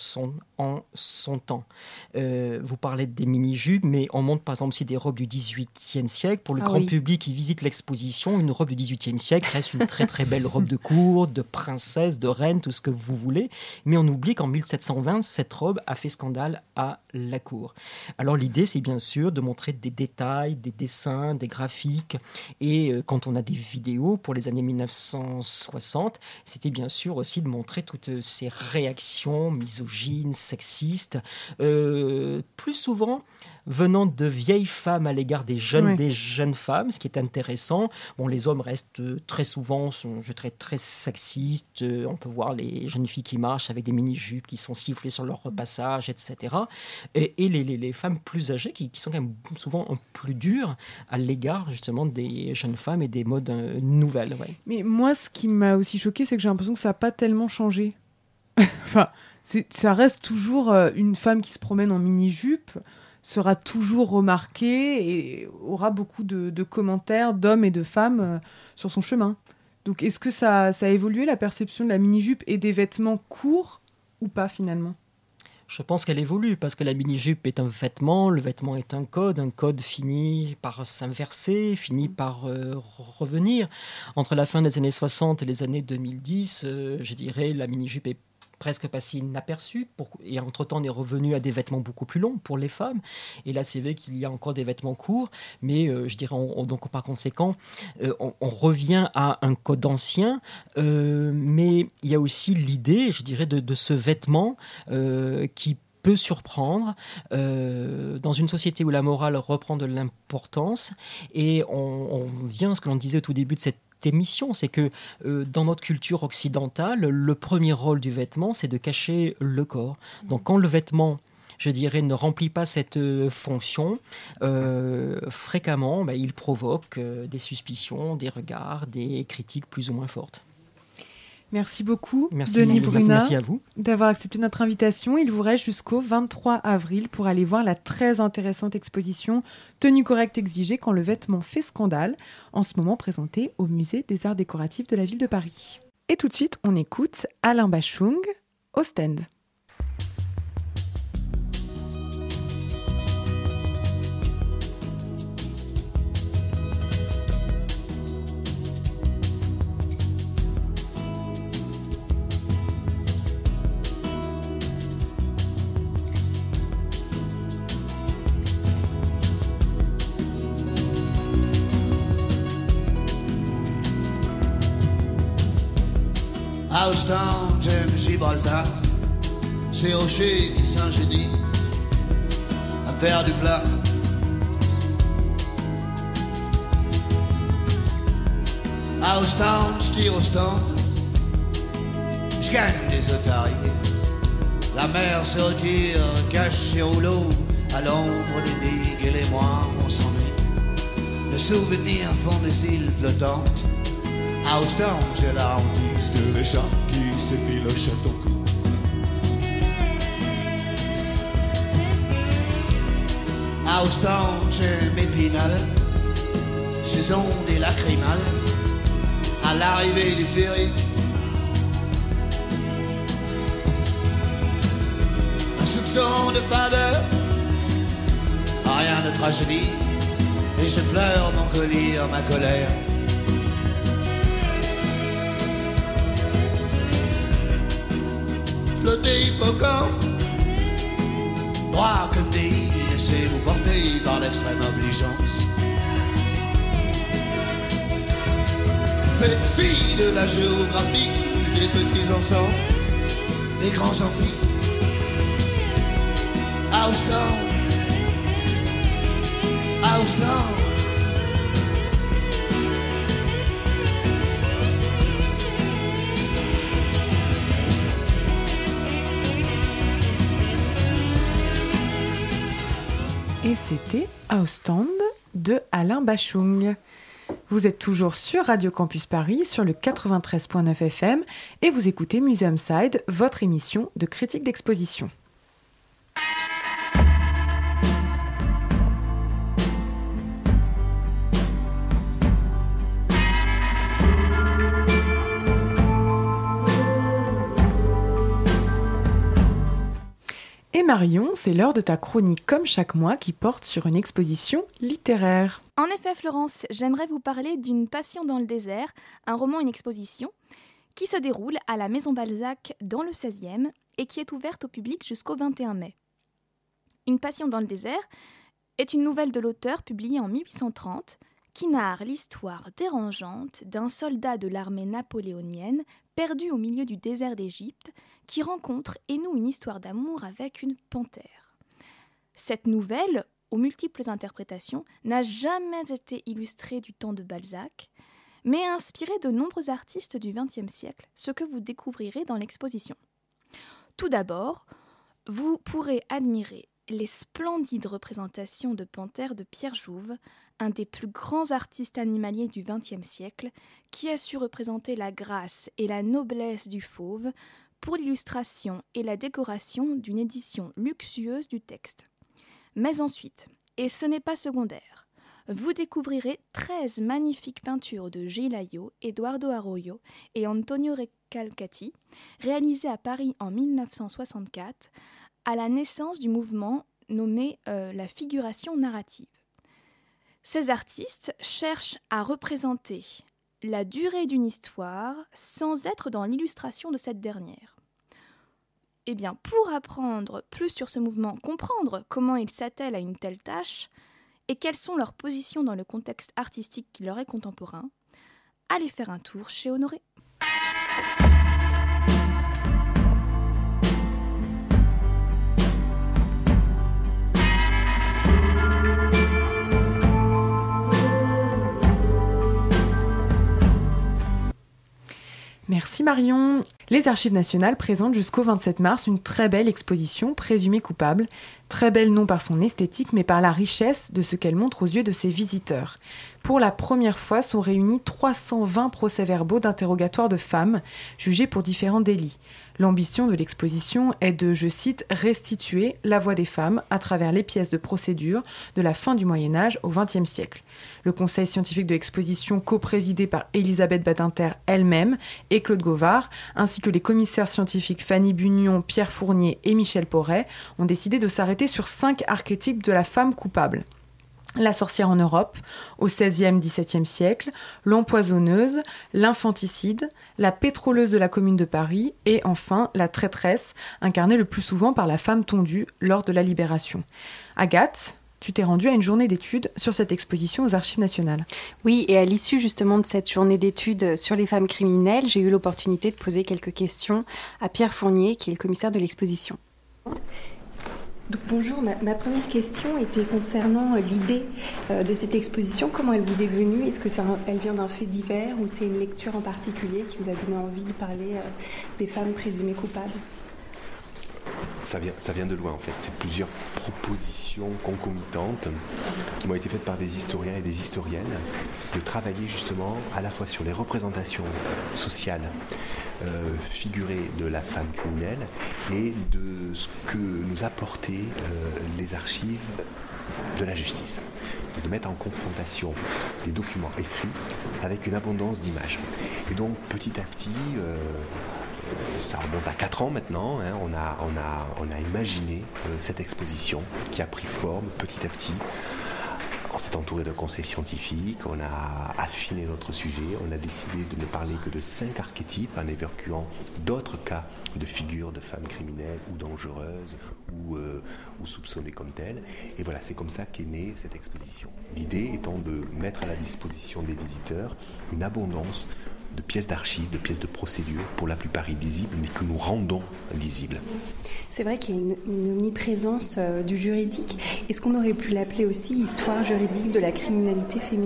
son temps. Vous parlez des mini-jupes, mais on montre par exemple aussi des robes du XVIIIe siècle. Pour le grand public qui visite l'exposition, une robe du XVIIIe siècle reste une très très belle robe de cour, de princesse, de reine, tout ce que vous voulez. Mais on oublie qu'en 1720, cette robe a fait scandale à la cour. Alors l'idée, c'est bien sûr de montrer des détails, des dessins, des graphiques. Et quand on a des vidéos pour les années 1960, c'était bien sûr aussi de montrer toutes ces réactions misogynes, sexistes, plus souvent venant de vieilles femmes à l'égard des jeunes femmes, ce qui est intéressant. Bon, les hommes restent très souvent, je dirais, très sexistes. On peut voir les jeunes filles qui marchent avec des mini-jupes qui sont sifflées sur leur repassage, etc. Et les femmes plus âgées qui sont quand même souvent un plus dures à l'égard justement des jeunes femmes et des modes nouvelles. Ouais. Mais moi, ce qui m'a aussi choquée, c'est que j'ai l'impression que ça n'a pas tellement changé. Enfin, ça reste toujours une femme qui se promène en mini-jupe. sera toujours remarqué et aura beaucoup de commentaires d'hommes et de femmes sur son chemin. Donc est-ce que ça a évolué, la perception de la mini-jupe et des vêtements courts ou pas finalement ? Je pense qu'elle évolue parce que la mini-jupe est un vêtement, le vêtement est un code finit par s'inverser, finit par revenir. Entre la fin des années 60 et les années 2010, je dirais la mini-jupe est presque passée inaperçue et entre-temps on est revenu à des vêtements beaucoup plus longs pour les femmes. Et là c'est vrai qu'il y a encore des vêtements courts, mais je dirais donc par conséquent on revient à un code ancien, mais il y a aussi l'idée, je dirais, de ce vêtement qui peut surprendre dans une société où la morale reprend de l'importance. Et on vient à ce que l'on disait au tout début de cette émission, c'est que dans notre culture occidentale, le premier rôle du vêtement, c'est de cacher le corps. Donc quand le vêtement, je dirais, ne remplit pas cette fonction, fréquemment, il provoque des suspicions, des regards, des critiques plus ou moins fortes. Merci beaucoup, merci, Denis Brunat, merci à vous d'avoir accepté notre invitation. Il vous reste jusqu'au 23 avril pour aller voir la très intéressante exposition « Tenue correcte exigée quand le vêtement fait scandale », en ce moment présentée au Musée des Arts décoratifs de la ville de Paris. Et tout de suite, on écoute Alain Bachung, Ostende. À Ostende, j'aime Gibraltar, ces rochers qui s'ingénient à faire du plat. À Ostende, je tire au stand, je gagne des otaries. La mer se retire, cache ses rouleaux, à l'ombre des digues et les mois, on s'ennuie. Les souvenirs font des îles flottantes. À Ostende, j'ai la hantise de l'écharpe qui s'effiloche à ton cou. À Ostende, j'aime Épinal, ses ondes et lacrymales, à l'arrivée du ferry. Un soupçon de fadeur, rien de tragédie, et je pleure mon collier, ma colère. Flottez hippocampe, droit comme des îles, laissez-vous porter par l'extrême obligeance. Faites fi de la géographie, des petits ensembles, des grands amphis. À Ostende, à Ostende. Et c'était À Ostende de Alain Bachung. Vous êtes toujours sur Radio Campus Paris, sur le 93.9 FM, et vous écoutez Museum Side, votre émission de critique d'exposition. Et Marion, c'est l'heure de ta chronique comme chaque mois qui porte sur une exposition littéraire. En effet, Florence, j'aimerais vous parler d'une Passion dans le désert, un roman, une exposition, qui se déroule à la Maison Balzac dans le 16e et qui est ouverte au public jusqu'au 21 mai. Une Passion dans le désert est une nouvelle de l'auteur publiée en 1830 qui narre l'histoire dérangeante d'un soldat de l'armée napoléonienne perdu au milieu du désert d'Égypte qui rencontre et noue une histoire d'amour avec une panthère. Cette nouvelle, aux multiples interprétations, n'a jamais été illustrée du temps de Balzac, mais a inspiré de nombreux artistes du XXe siècle, ce que vous découvrirez dans l'exposition. Tout d'abord, vous pourrez admirer les splendides représentations de panthères de Pierre Jouve, un des plus grands artistes animaliers du XXe siècle, qui a su représenter la grâce et la noblesse du fauve pour l'illustration et la décoration d'une édition luxueuse du texte. Mais ensuite, et ce n'est pas secondaire, vous découvrirez 13 magnifiques peintures de Gelaio, Eduardo Arroyo et Antonio Recalcati, réalisées à Paris en 1964, à la naissance du mouvement nommé la figuration narrative. Ces artistes cherchent à représenter la durée d'une histoire sans être dans l'illustration de cette dernière. Eh bien, pour apprendre plus sur ce mouvement, comprendre comment il s'attelle à une telle tâche et quelles sont leurs positions dans le contexte artistique qui leur est contemporain, allez faire un tour chez Honoré. Merci Marion. Les Archives nationales présentent jusqu'au 27 mars une très belle exposition Présumée coupable. Très belle non par son esthétique, mais par la richesse de ce qu'elle montre aux yeux de ses visiteurs. Pour la première fois sont réunis 320 procès-verbaux d'interrogatoire de femmes jugées pour différents délits. L'ambition de l'exposition est de, je cite, « restituer la voix des femmes à travers les pièces de procédure de la fin du Moyen-Âge au XXe siècle ». Le conseil scientifique de l'exposition, coprésidé par Elisabeth Badinter elle-même et Claude Gauvard, ainsi que les commissaires scientifiques Fanny Bugnon, Pierre Fournier et Michel Porret, ont décidé de s'arrêter sur 5 archétypes de la femme coupable. La sorcière en Europe, au XVIe-XVIIe siècle, l'empoisonneuse, l'infanticide, la pétroleuse de la Commune de Paris et enfin la traîtresse, incarnée le plus souvent par la femme tondue lors de la Libération. Agathe, tu t'es rendue à une journée d'études sur cette exposition aux Archives nationales. Oui, et à l'issue justement de cette journée d'études sur les femmes criminelles, j'ai eu l'opportunité de poser quelques questions à Pierre Fournier, qui est le commissaire de l'exposition. Donc, bonjour, ma première question était concernant l'idée de cette exposition. Comment elle vous est venue ? Est-ce que elle vient d'un fait divers ou c'est une lecture en particulier qui vous a donné envie de parler des femmes présumées coupables ? Ça vient de loin en fait. C'est plusieurs propositions concomitantes qui m'ont été faites par des historiens et des historiennes de travailler justement à la fois sur les représentations sociales figurées de la femme criminelle et de ce que nous apportaient les archives de la justice. De mettre en confrontation des documents écrits avec une abondance d'images. Et donc petit à petit, ça remonte à 4 ans maintenant, hein, on a imaginé cette exposition qui a pris forme petit à petit. On s'est entouré d'un conseil scientifique, on a affiné notre sujet, on a décidé de ne parler que de 5 archétypes en évacuant d'autres cas de figures de femmes criminelles ou dangereuses ou soupçonnées comme telles. Et voilà, c'est comme ça qu'est née cette exposition. L'idée étant de mettre à la disposition des visiteurs une abondance de pièces d'archives, de pièces de procédure, pour la plupart illisibles, mais que nous rendons lisibles. C'est vrai qu'il y a une omniprésence du juridique. Est-ce qu'on aurait pu l'appeler aussi histoire juridique de la criminalité féminine ?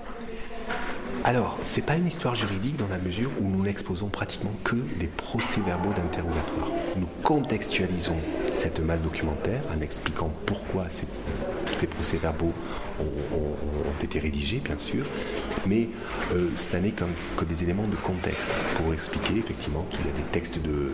Alors, c'est pas une histoire juridique dans la mesure où nous n'exposons pratiquement que des procès-verbaux d'interrogatoire. Nous contextualisons cette masse documentaire en expliquant pourquoi ces procès-verbaux ont été rédigés, bien sûr, mais ça n'est que des éléments de contexte pour expliquer effectivement qu'il y a des textes de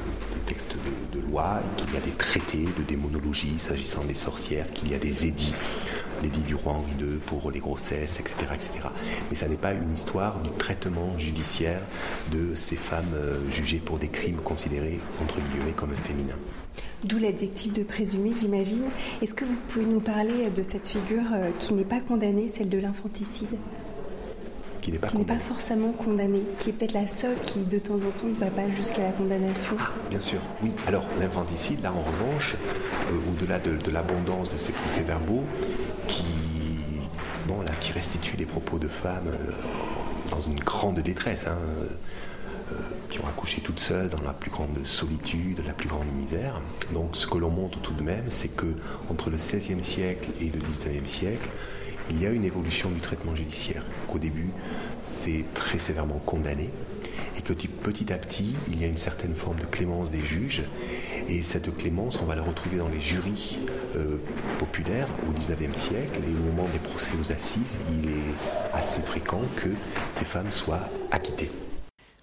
loi, qu'il y a des traités de démonologie s'agissant des sorcières, qu'il y a des édits, l'édit du roi Henri II pour les grossesses, etc., etc. Mais ça n'est pas une histoire du traitement judiciaire de ces femmes jugées pour des crimes considérés, entre guillemets, comme féminins. D'où l'adjectif de présumé, j'imagine. Est-ce que vous pouvez nous parler de cette figure qui n'est pas condamnée, celle de l'infanticide ? Qui n'est pas forcément condamnée, qui est peut-être la seule qui, de temps en temps, ne va pas jusqu'à la condamnation. Ah, bien sûr, oui. Alors, l'infanticide, là, en revanche, au-delà de l'abondance de ces procès-verbaux, qui restituent les propos de femmes dans une grande détresse, qui ont accouché toutes seules dans la plus grande solitude, la plus grande misère. Donc ce que l'on montre tout de même, c'est que entre le XVIe siècle et le XIXe siècle, il y a une évolution du traitement judiciaire. Qu'au début, c'est très sévèrement condamné, et que petit à petit, il y a une certaine forme de clémence des juges, et cette clémence, on va la retrouver dans les jurys populaires au XIXe siècle, et au moment des procès aux assises, il est assez fréquent que ces femmes soient acquittées.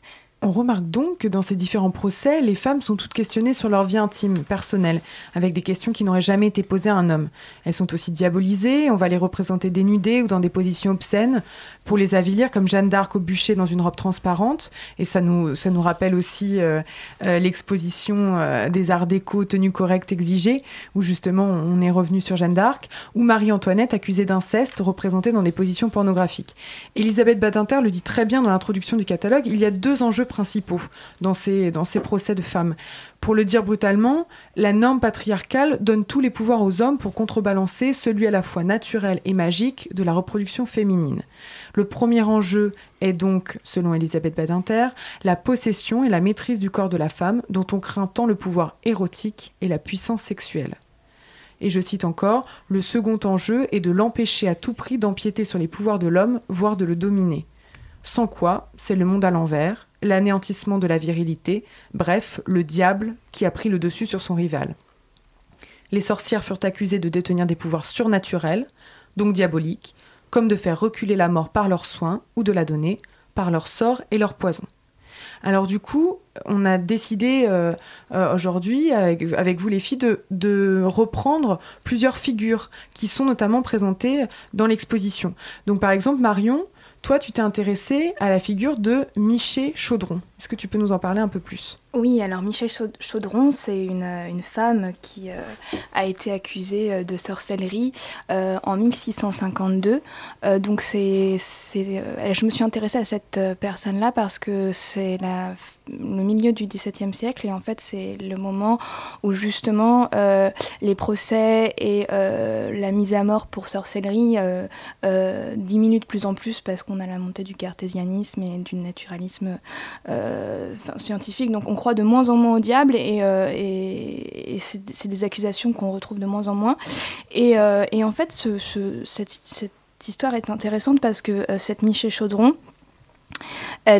On remarque donc que dans ces différents procès, les femmes sont toutes questionnées sur leur vie intime, personnelle, avec des questions qui n'auraient jamais été posées à un homme. Elles sont aussi diabolisées, on va les représenter dénudées ou dans des positions obscènes, pour les avilir comme Jeanne d'Arc au bûcher dans une robe transparente, et ça nous rappelle aussi l'exposition des arts déco, tenue correcte exigée, où justement on est revenu sur Jeanne d'Arc, ou Marie-Antoinette accusée d'inceste, représentée dans des positions pornographiques. Elisabeth Badinter le dit très bien dans l'introduction du catalogue, il y a 2 enjeux principaux dans ces procès de femmes. Pour le dire brutalement, la norme patriarcale donne tous les pouvoirs aux hommes pour contrebalancer celui à la fois naturel et magique de la reproduction féminine. Le premier enjeu est donc, selon Elisabeth Badinter, la possession et la maîtrise du corps de la femme, dont on craint tant le pouvoir érotique et la puissance sexuelle. Et je cite encore, « Le second enjeu est de l'empêcher à tout prix d'empiéter sur les pouvoirs de l'homme, voire de le dominer. Sans quoi, c'est le monde à l'envers, l'anéantissement de la virilité, bref, le diable qui a pris le dessus sur son rival. » Les sorcières furent accusées de détenir des pouvoirs surnaturels, donc diaboliques, comme de faire reculer la mort par leurs soins ou de la donner par leur sort et leur poison. Alors du coup, on a décidé aujourd'hui, avec vous les filles, de reprendre plusieurs figures qui sont notamment présentées dans l'exposition. Donc par exemple, Marion, toi, tu t'es intéressée à la figure de Miché Chaudron. Est-ce que tu peux nous en parler un peu plus ? Oui, alors Miché Chaudron, c'est une femme qui a été accusée de sorcellerie en 1652. Donc je me suis intéressée à cette personne-là parce que c'est le milieu du XVIIe siècle et en fait c'est le moment où justement les procès et la mise à mort pour sorcellerie diminuent de plus en plus parce qu'on a la montée du cartésianisme et du naturalisme scientifique. Donc on croit de moins en moins au diable et c'est des accusations qu'on retrouve de moins en moins. Et en fait, cette histoire est intéressante parce que cette Miché Chaudron, elle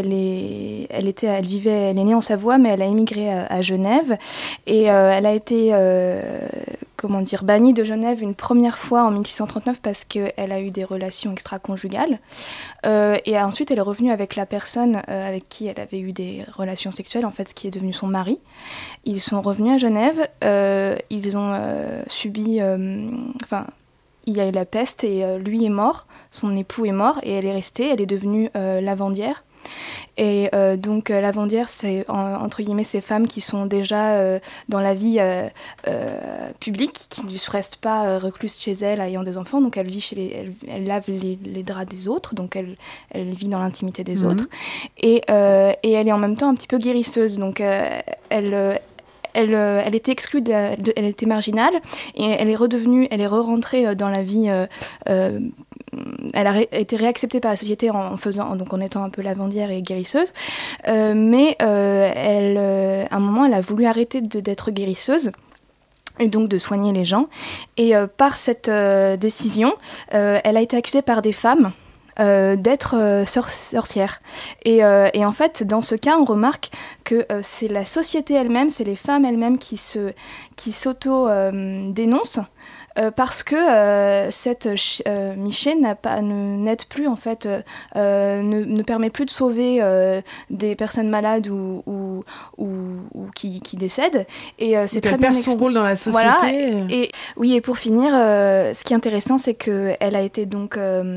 est née en Savoie, mais elle a émigré à Genève et elle a été bannie de Genève une première fois en 1639 parce qu'elle a eu des relations extra-conjugales et ensuite elle est revenue avec la personne avec qui elle avait eu des relations sexuelles, en fait, ce qui est devenu son mari. Ils sont revenus à Genève, ils ont subi... il y a eu la peste et lui est mort, son époux est mort et elle est restée, elle est devenue lavandière. Et donc lavandière, c'est entre guillemets ces femmes qui sont déjà dans la vie publique, qui ne restent pas recluses chez elles ayant des enfants, donc elle lave les draps des autres, donc elle vit dans l'intimité des autres. Et elle est en même temps un petit peu guérisseuse, donc elle était exclue, elle était marginale et elle est re-rentrée dans la vie. Elle a été réacceptée par la société en étant un peu lavandière et guérisseuse. Mais à un moment, elle a voulu arrêter d'être guérisseuse et donc de soigner les gens. Et par cette décision, elle a été accusée par des femmes d'être sorcière. Et en fait, dans ce cas, on remarque que c'est la société elle-même, c'est les femmes elles-mêmes qui s'auto-dénoncent parce que cette Miché n'aide plus, en fait, ne permet plus de sauver des personnes malades ou qui décèdent. Et c'est très bien expliqué. Elle perd son rôle dans la société. Voilà. Et pour finir, ce qui est intéressant, c'est qu'elle a été donc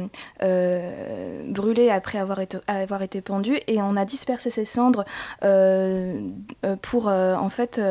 brûlée après avoir été pendue, et on a dispersé ses cendres pour en fait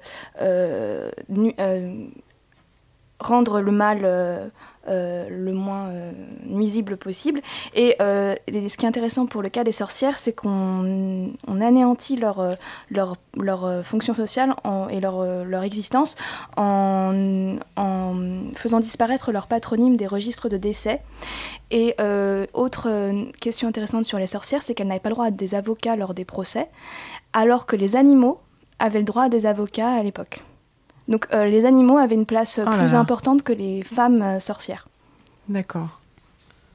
rendre le mal le moins nuisible possible. Et ce qui est intéressant pour le cas des sorcières, c'est qu'on anéantit leur fonction sociale et leur existence en faisant disparaître leur patronyme des registres de décès. Et autre question intéressante sur les sorcières, c'est qu'elles n'avaient pas le droit à des avocats lors des procès, alors que les animaux avaient le droit à des avocats à l'époque. Donc les animaux avaient une place plus importante que les femmes sorcières. D'accord. Agathe ?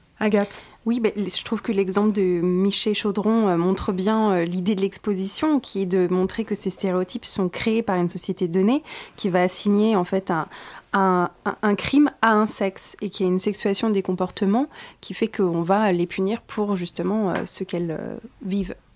Oui, je trouve que l'exemple de Miché Chaudron montre bien l'idée de l'exposition, qui est de montrer que ces stéréotypes sont créés par une société donnée, qui va assigner en fait un crime à un sexe, et qui a une sexuation des comportements qui fait qu'on va les punir pour justement ce qu'elles vivent.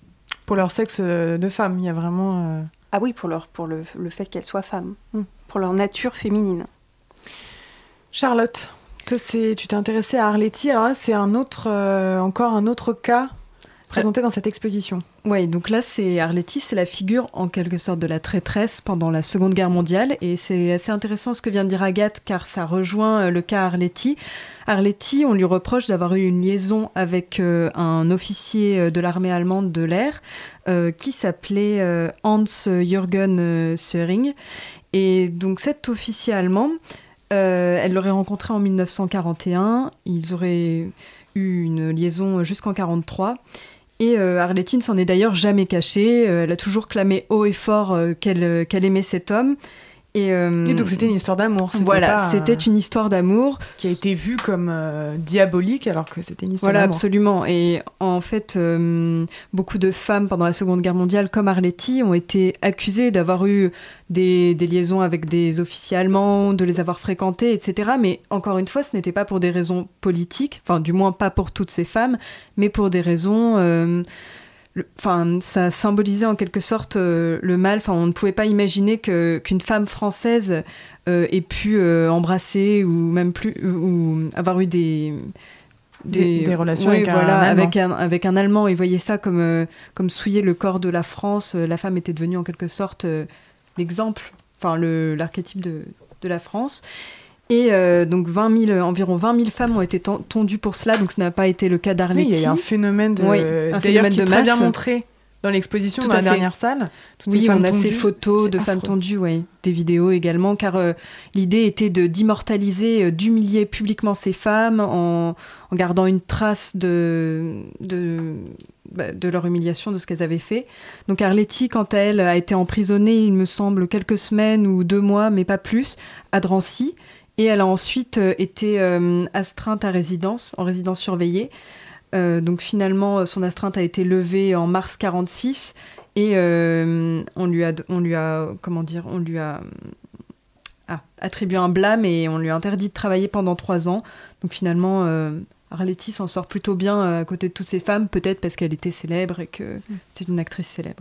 pour leur sexe de femme. Il y a vraiment... Ah oui, pour le fait qu'elles soient femmes, pour leur nature féminine. Charlotte, toi, tu t'es intéressée à Arletty. Alors là, c'est encore un autre cas présenté dans cette exposition. Oui, donc là, Arletty, c'est la figure en quelque sorte de la traîtresse pendant la Seconde Guerre mondiale. Et c'est assez intéressant ce que vient de dire Agathe, car ça rejoint le cas Arletty. Arletty, on lui reproche d'avoir eu une liaison avec un officier de l'armée allemande de l'air qui s'appelait Hans-Jürgen Söring. Et donc cet officier allemand, elle l'aurait rencontré en 1941. Ils auraient eu une liaison jusqu'en 1943. Et Arletty ne s'en est d'ailleurs jamais cachée. Elle a toujours clamé haut et fort qu'elle aimait cet homme. Et donc c'était une histoire d'amour. C'était une histoire d'amour. Qui a été vue comme diabolique alors que c'était une histoire d'amour. Voilà, absolument. Et en fait, beaucoup de femmes pendant la Seconde Guerre mondiale, comme Arletty, ont été accusées d'avoir eu des liaisons avec des officiers allemands, de les avoir fréquentées, etc. Mais encore une fois, ce n'était pas pour des raisons politiques, enfin du moins pas pour toutes ces femmes, mais pour des raisons... ça symbolisait en quelque sorte le mal. On ne pouvait pas imaginer qu'une femme française ait pu embrasser ou même plus ou avoir eu des relations avec un Allemand. avec un Allemand. Ils voyaient ça comme souiller le corps de la France. La femme était devenue en quelque sorte l'exemple, l'archétype de la France. Et donc environ 20 000 femmes ont été tondues pour cela, donc ce n'a pas été le cas d'Arletty. Oui, il y a un phénomène qui est très bien montré dans l'exposition, dans la dernière salle. Oui, on a ces photos de femmes tondues, des vidéos également, car l'idée était d'immortaliser, d'humilier publiquement ces femmes en gardant une trace de leur humiliation, de ce qu'elles avaient fait. Donc Arletty, quant à elle, a été emprisonnée, il me semble, quelques semaines ou 2 mois, mais pas plus, à Drancy. Et elle a ensuite été astreinte en résidence surveillée. Donc finalement, son astreinte a été levée en mars 1946 et on lui a attribué un blâme et on lui a interdit de travailler pendant 3 ans. Donc finalement, Arletty s'en sort plutôt bien à côté de toutes ces femmes, peut-être parce qu'elle était célèbre et que c'est une actrice célèbre.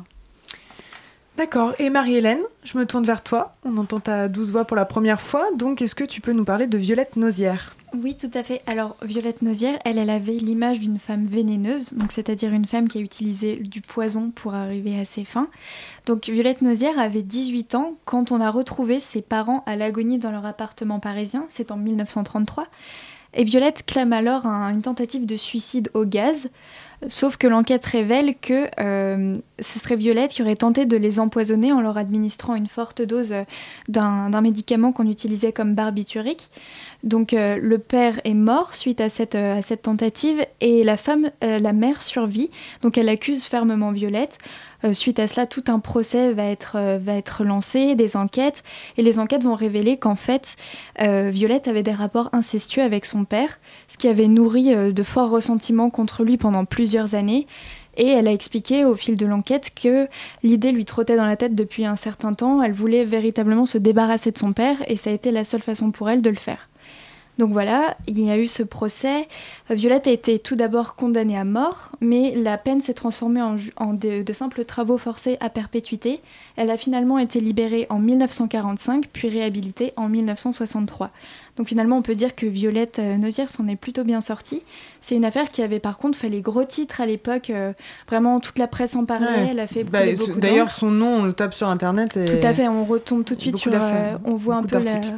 D'accord. Et Marie-Hélène, je me tourne vers toi. On entend ta douce voix pour la première fois. Donc, est-ce que tu peux nous parler de Violette Nozière ? Oui, tout à fait. Alors, Violette Nozière, elle avait l'image d'une femme vénéneuse, donc c'est-à-dire une femme qui a utilisé du poison pour arriver à ses fins. Donc, Violette Nozière avait 18 ans quand on a retrouvé ses parents à l'agonie dans leur appartement parisien. C'est en 1933. Et Violette clame alors une tentative de suicide au gaz. Sauf que l'enquête révèle que ce serait Violette qui aurait tenté de les empoisonner en leur administrant une forte dose d'un médicament qu'on utilisait comme barbiturique. Donc le père est mort suite à cette tentative et la mère survit. Donc elle accuse fermement Violette. Suite à cela, tout un procès va être lancé, des enquêtes. Et les enquêtes vont révéler qu'en fait, Violette avait des rapports incestueux avec son père, ce qui avait nourri de forts ressentiments contre lui pendant plusieurs années. Et elle a expliqué au fil de l'enquête que l'idée lui trottait dans la tête depuis un certain temps. Elle voulait véritablement se débarrasser de son père et ça a été la seule façon pour elle de le faire. Donc voilà, il y a eu ce procès. Violette a été tout d'abord condamnée à mort, mais la peine s'est transformée en de simples travaux forcés à perpétuité. Elle a finalement été libérée en 1945, puis réhabilitée en 1963. Donc finalement, on peut dire que Violette Nozière s'en est plutôt bien sortie. C'est une affaire qui avait par contre fait les gros titres à l'époque. Vraiment, toute la presse en parlait. Ouais. Elle a fait beaucoup d'encre. D'ailleurs, son nom, on le tape sur Internet. Et... Tout à fait, on retombe tout de suite sur... on voit un peu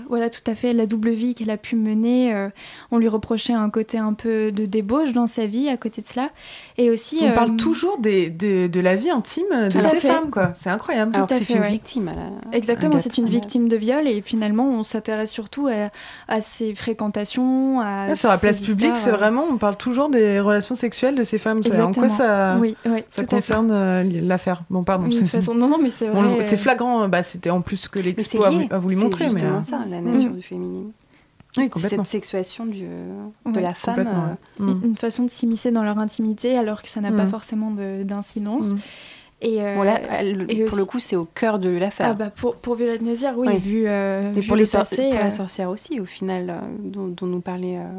la double vie qu'elle a pu mener. On lui reprochait un côté un peu de débauche dans sa vie à côté de cela. Et aussi... On parle toujours de la vie intime de ces femmes, quoi. C'est incroyable. Alors, c'est une victime. Exactement, c'est une victime de viol. Et finalement, on s'intéresse surtout à ses fréquentations, sur la place publique, c'est vraiment, on parle toujours des relations sexuelles de ces femmes. En quoi ça concerne l'affaire? Bon, pardon. Non, mais c'est vrai. C'est flagrant. C'était en plus que l'expo a voulu montrer. C'est justement ça, la nature du féminisme. Oui, complètement. Cette sexuation de la femme. Une façon de s'immiscer dans leur intimité alors que ça n'a pas forcément d'incidence. Et pour le coup, c'est au cœur de l'affaire. Pour Violette Nozière, oui. Vu pour la sorcière aussi, au final, dont nous parlait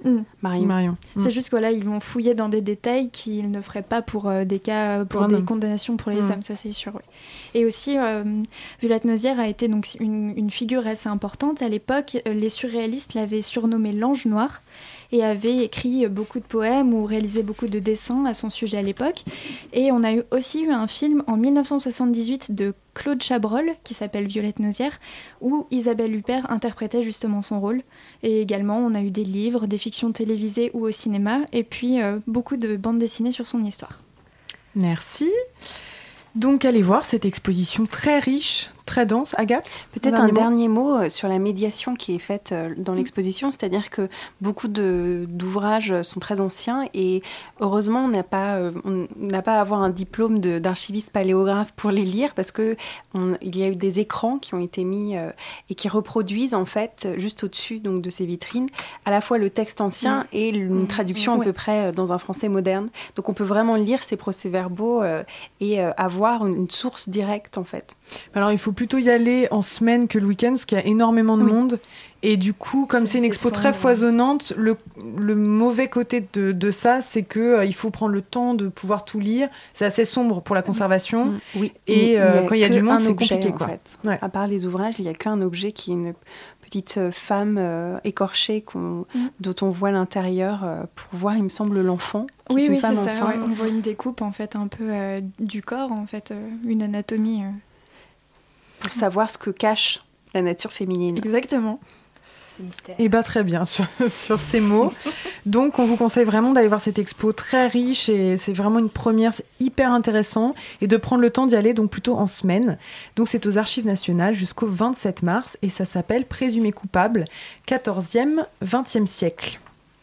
Marion. C'est juste que là, ils vont fouiller dans des détails qu'ils ne feraient pas pour des cas, pour des condamnations pour les hommes, ça c'est sûr. Oui. Et aussi, Violette Nozière a été donc une figure assez importante. À l'époque, les surréalistes l'avaient surnommée l'Ange Noir et avait écrit beaucoup de poèmes ou réalisé beaucoup de dessins à son sujet à l'époque. Et on a aussi eu un film en 1978 de Claude Chabrol, qui s'appelle Violette Nozière, où Isabelle Huppert interprétait justement son rôle. Et également, on a eu des livres, des fictions télévisées ou au cinéma, et puis beaucoup de bandes dessinées sur son histoire. Merci. Donc, allez voir cette exposition très riche, très dense. Agathe ? Peut-être un dernier mot sur la médiation qui est faite dans l'exposition, c'est-à-dire que beaucoup d'ouvrages sont très anciens et heureusement on n'a pas à avoir un diplôme d'archiviste paléographe pour les lire parce qu'il y a eu des écrans qui ont été mis et qui reproduisent en fait juste au-dessus donc, de ces vitrines à la fois le texte ancien et une traduction à peu près dans un français moderne. Donc on peut vraiment lire ces procès-verbaux et avoir une source directe en fait. Alors il faut plutôt y aller en semaine que le week-end parce qu'il y a énormément de monde et du coup comme c'est une expo très foisonnante, le mauvais côté de ça c'est que il faut prendre le temps de pouvoir tout lire, c'est assez sombre pour la conservation et quand il y a du monde c'est compliqué en fait. À part les ouvrages il n'y a qu'un objet qui est une petite femme écorchée dont on voit l'intérieur pour voir il me semble l'enfant qui est une femme enceinte. Ça, on voit une découpe en fait un peu du corps en fait, une anatomie pour savoir ce que cache la nature féminine. Exactement. Et bien très bien sur ces mots. Donc on vous conseille vraiment d'aller voir cette expo très riche et c'est vraiment une première, c'est hyper intéressant et de prendre le temps d'y aller donc plutôt en semaine. Donc c'est aux Archives nationales jusqu'au 27 mars et ça s'appelle Présumé coupable, 14e, 20e siècle.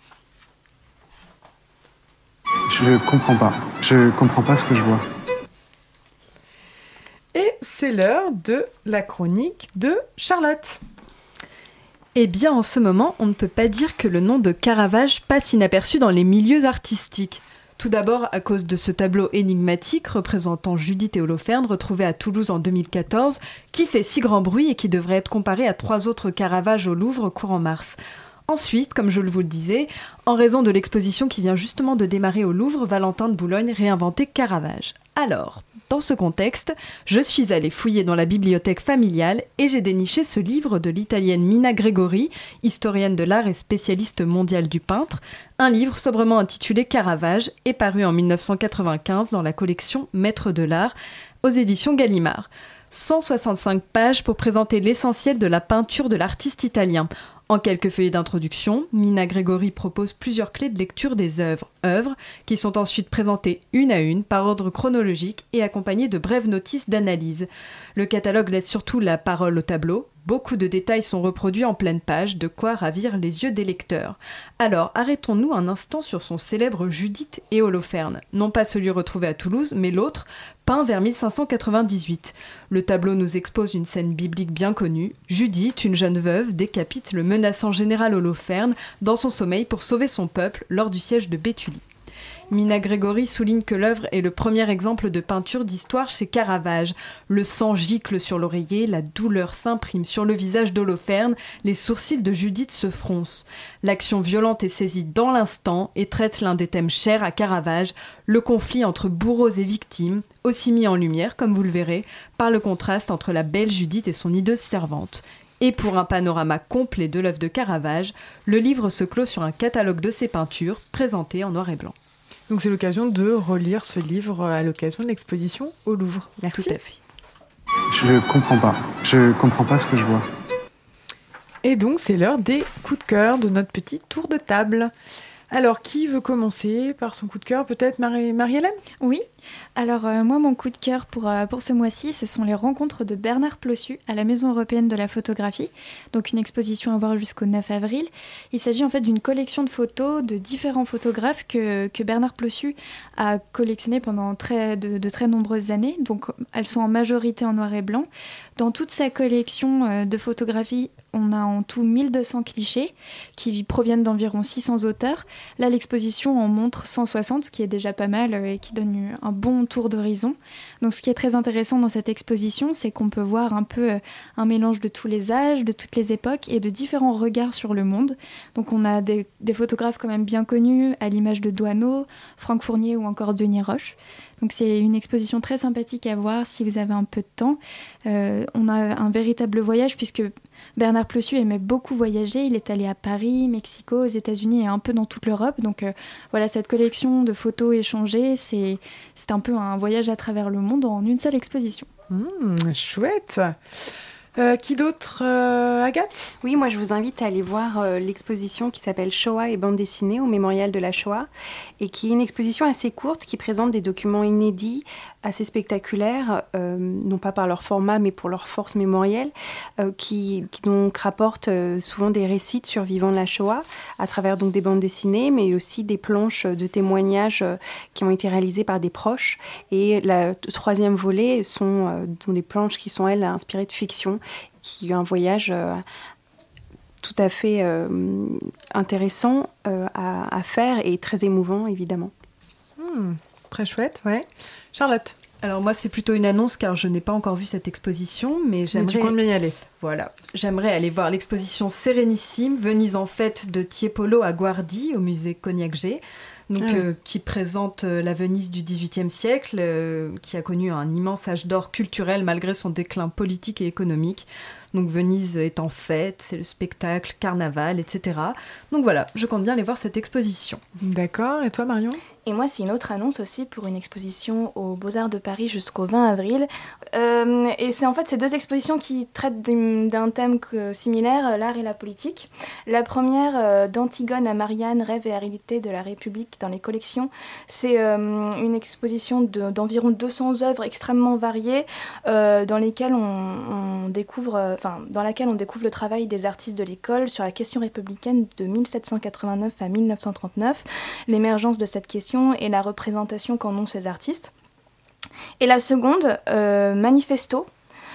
Je comprends pas. Je comprends pas ce que je vois. Et c'est l'heure de la chronique de Charlotte. Eh bien, en ce moment, on ne peut pas dire que le nom de Caravage passe inaperçu dans les milieux artistiques. Tout d'abord à cause de ce tableau énigmatique représentant Judith et Holoferne retrouvé à Toulouse en 2014, qui fait si grand bruit et qui devrait être comparé à 3 autres Caravages au Louvre courant mars. Ensuite, comme je vous le disais, en raison de l'exposition qui vient justement de démarrer au Louvre, Valentin de Boulogne réinventait Caravage. Alors, dans ce contexte, je suis allée fouiller dans la bibliothèque familiale et j'ai déniché ce livre de l'italienne Mina Gregori, historienne de l'art et spécialiste mondiale du peintre, un livre sobrement intitulé Caravage et paru en 1995 dans la collection Maîtres de l'art aux éditions Gallimard. 165 pages pour présenter l'essentiel de la peinture de l'artiste italien. En quelques feuillets d'introduction, Mina Gregori propose plusieurs clés de lecture des œuvres qui sont ensuite présentées une à une par ordre chronologique et accompagnées de brèves notices d'analyse. Le catalogue laisse surtout la parole au tableau. Beaucoup de détails sont reproduits en pleine page, de quoi ravir les yeux des lecteurs. Alors, arrêtons-nous un instant sur son célèbre Judith et Holoferne. Non pas celui retrouvé à Toulouse, mais l'autre, peint vers 1598. Le tableau nous expose une scène biblique bien connue. Judith, une jeune veuve, décapite le menaçant général Holoferne dans son sommeil pour sauver son peuple lors du siège de Béthulie. Mina Gregori souligne que l'œuvre est le premier exemple de peinture d'histoire chez Caravage. Le sang gicle sur l'oreiller, la douleur s'imprime sur le visage d'Holoferne, les sourcils de Judith se froncent. L'action violente est saisie dans l'instant et traite l'un des thèmes chers à Caravage, le conflit entre bourreaux et victimes, aussi mis en lumière, comme vous le verrez, par le contraste entre la belle Judith et son hideuse servante. Et pour un panorama complet de l'œuvre de Caravage, le livre se clôt sur un catalogue de ses peintures, présenté en noir et blanc. Donc c'est l'occasion de relire ce livre à l'occasion de l'exposition au Louvre. Merci. Tout à fait. Je comprends pas. Je comprends pas ce que je vois. Et donc c'est l'heure des coups de cœur de notre petit tour de table. Alors, qui veut commencer par son coup de cœur? Peut-être Marie-Hélène? Oui. Alors, moi, mon coup de cœur pour ce mois-ci, ce sont les rencontres de Bernard Plossu à la Maison européenne de la photographie. Donc, une exposition à voir jusqu'au 9 avril. Il s'agit en fait d'une collection de photos de différents photographes que Bernard Plossu a collectionné pendant de très nombreuses années. Donc, elles sont en majorité en noir et blanc. Dans toute sa collection de photographies on a en tout 1200 clichés qui proviennent d'environ 600 auteurs. Là, l'exposition en montre 160, ce qui est déjà pas mal et qui donne un bon tour d'horizon. Donc, ce qui est très intéressant dans cette exposition, c'est qu'on peut voir un peu un mélange de tous les âges, de toutes les époques et de différents regards sur le monde. Donc, on a des photographes quand même bien connus, à l'image de Doisneau, Franck Fournier ou encore Denis Roche. Donc c'est une exposition très sympathique à voir si vous avez un peu de temps. On a un véritable voyage puisque Bernard Plessu aimait beaucoup voyager. Il est allé à Paris, Mexico, aux États-Unis et un peu dans toute l'Europe. Donc voilà, cette collection de photos échangées, c'est un peu un voyage à travers le monde en une seule exposition. Chouette. Qui d'autre, Agathe ? Oui, moi je vous invite à aller voir l'exposition qui s'appelle Shoah et bande dessinée au Mémorial de la Shoah et qui est une exposition assez courte qui présente des documents inédits, assez spectaculaires, non pas par leur format mais pour leur force mémorielle, qui donc rapportent souvent des récits de survivants de la Shoah à travers donc des bandes dessinées mais aussi des planches de témoignages qui ont été réalisées par des proches. Et le troisième volet sont des planches qui sont, elles, inspirées de fiction, qui est un voyage tout à fait intéressant à faire et très émouvant, évidemment. Très chouette, ouais. Charlotte ? Alors moi, c'est plutôt une annonce car je n'ai pas encore vu cette exposition, mais j'aimerais... Mais tu comptes bien y aller. Voilà. J'aimerais aller voir l'exposition Sérénissime, Venise en fête de Tiepolo à Guardi, au musée Cognac-G. Donc, qui présente la Venise du XVIIIe siècle, qui a connu un immense âge d'or culturel malgré son déclin politique et économique. Donc Venise est en fête, c'est le spectacle, carnaval, etc. Donc voilà, je compte bien aller voir cette exposition. D'accord, et toi Marion ? Et moi, c'est une autre annonce aussi pour une exposition aux Beaux-Arts de Paris jusqu'au 20 avril. Et c'est en fait ces deux expositions qui traitent d'un thème similaire, l'art et la politique. La première, d'Antigone à Marianne, rêve et réalité de la République dans les collections. C'est une exposition d'environ 200 œuvres extrêmement variées dans laquelle on découvre le travail des artistes de l'école sur la question républicaine de 1789 à 1939, l'émergence de cette question et la représentation qu'en ont ces artistes. Et la seconde, Manifesto,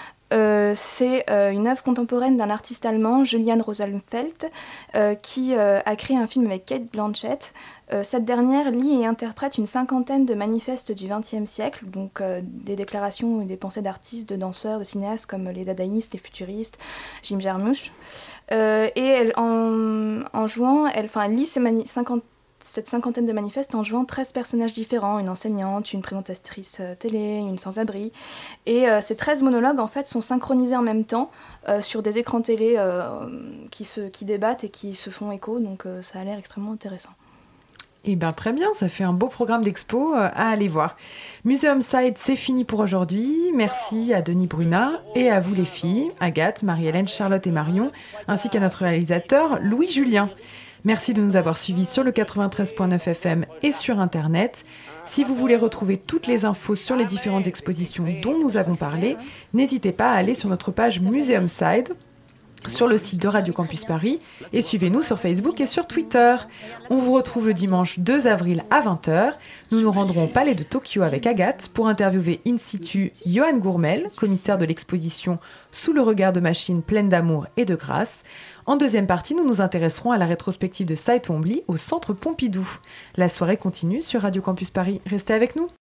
c'est une œuvre contemporaine d'un artiste allemand, Julian Rosenfeld, qui a créé un film avec Cate Blanchett. Cette dernière lit et interprète une cinquantaine de manifestes du XXe siècle, donc des déclarations et des pensées d'artistes, de danseurs, de cinéastes comme les dadaïstes, les futuristes, Jim Jarmusch. Et elle, en jouant, elle lit cette cinquantaine de manifestes en jouant 13 personnages différents, une enseignante, une présentatrice télé, une sans-abri. Et ces 13 monologues, en fait, sont synchronisés en même temps sur des écrans télé qui débattent et qui se font écho, donc ça a l'air extrêmement intéressant. Eh bien, très bien, ça fait un beau programme d'expo à aller voir. Museum Side, c'est fini pour aujourd'hui. Merci à Denis Brunat et à vous les filles, Agathe, Marie-Hélène, Charlotte et Marion, ainsi qu'à notre réalisateur Louis Julien. Merci de nous avoir suivis sur le 93.9 FM et sur Internet. Si vous voulez retrouver toutes les infos sur les différentes expositions dont nous avons parlé, n'hésitez pas à aller sur notre page Museum Side, sur le site de Radio Campus Paris, et suivez-nous sur Facebook et sur Twitter. On vous retrouve le dimanche 2 avril à 20h. Nous nous rendrons au Palais de Tokyo avec Agathe pour interviewer in situ Johan Gourmel, commissaire de l'exposition Sous le regard de machines pleines d'amour et de grâce. En deuxième partie, nous nous intéresserons à la rétrospective de Cy Twombly au Centre Pompidou. La soirée continue sur Radio Campus Paris. Restez avec nous.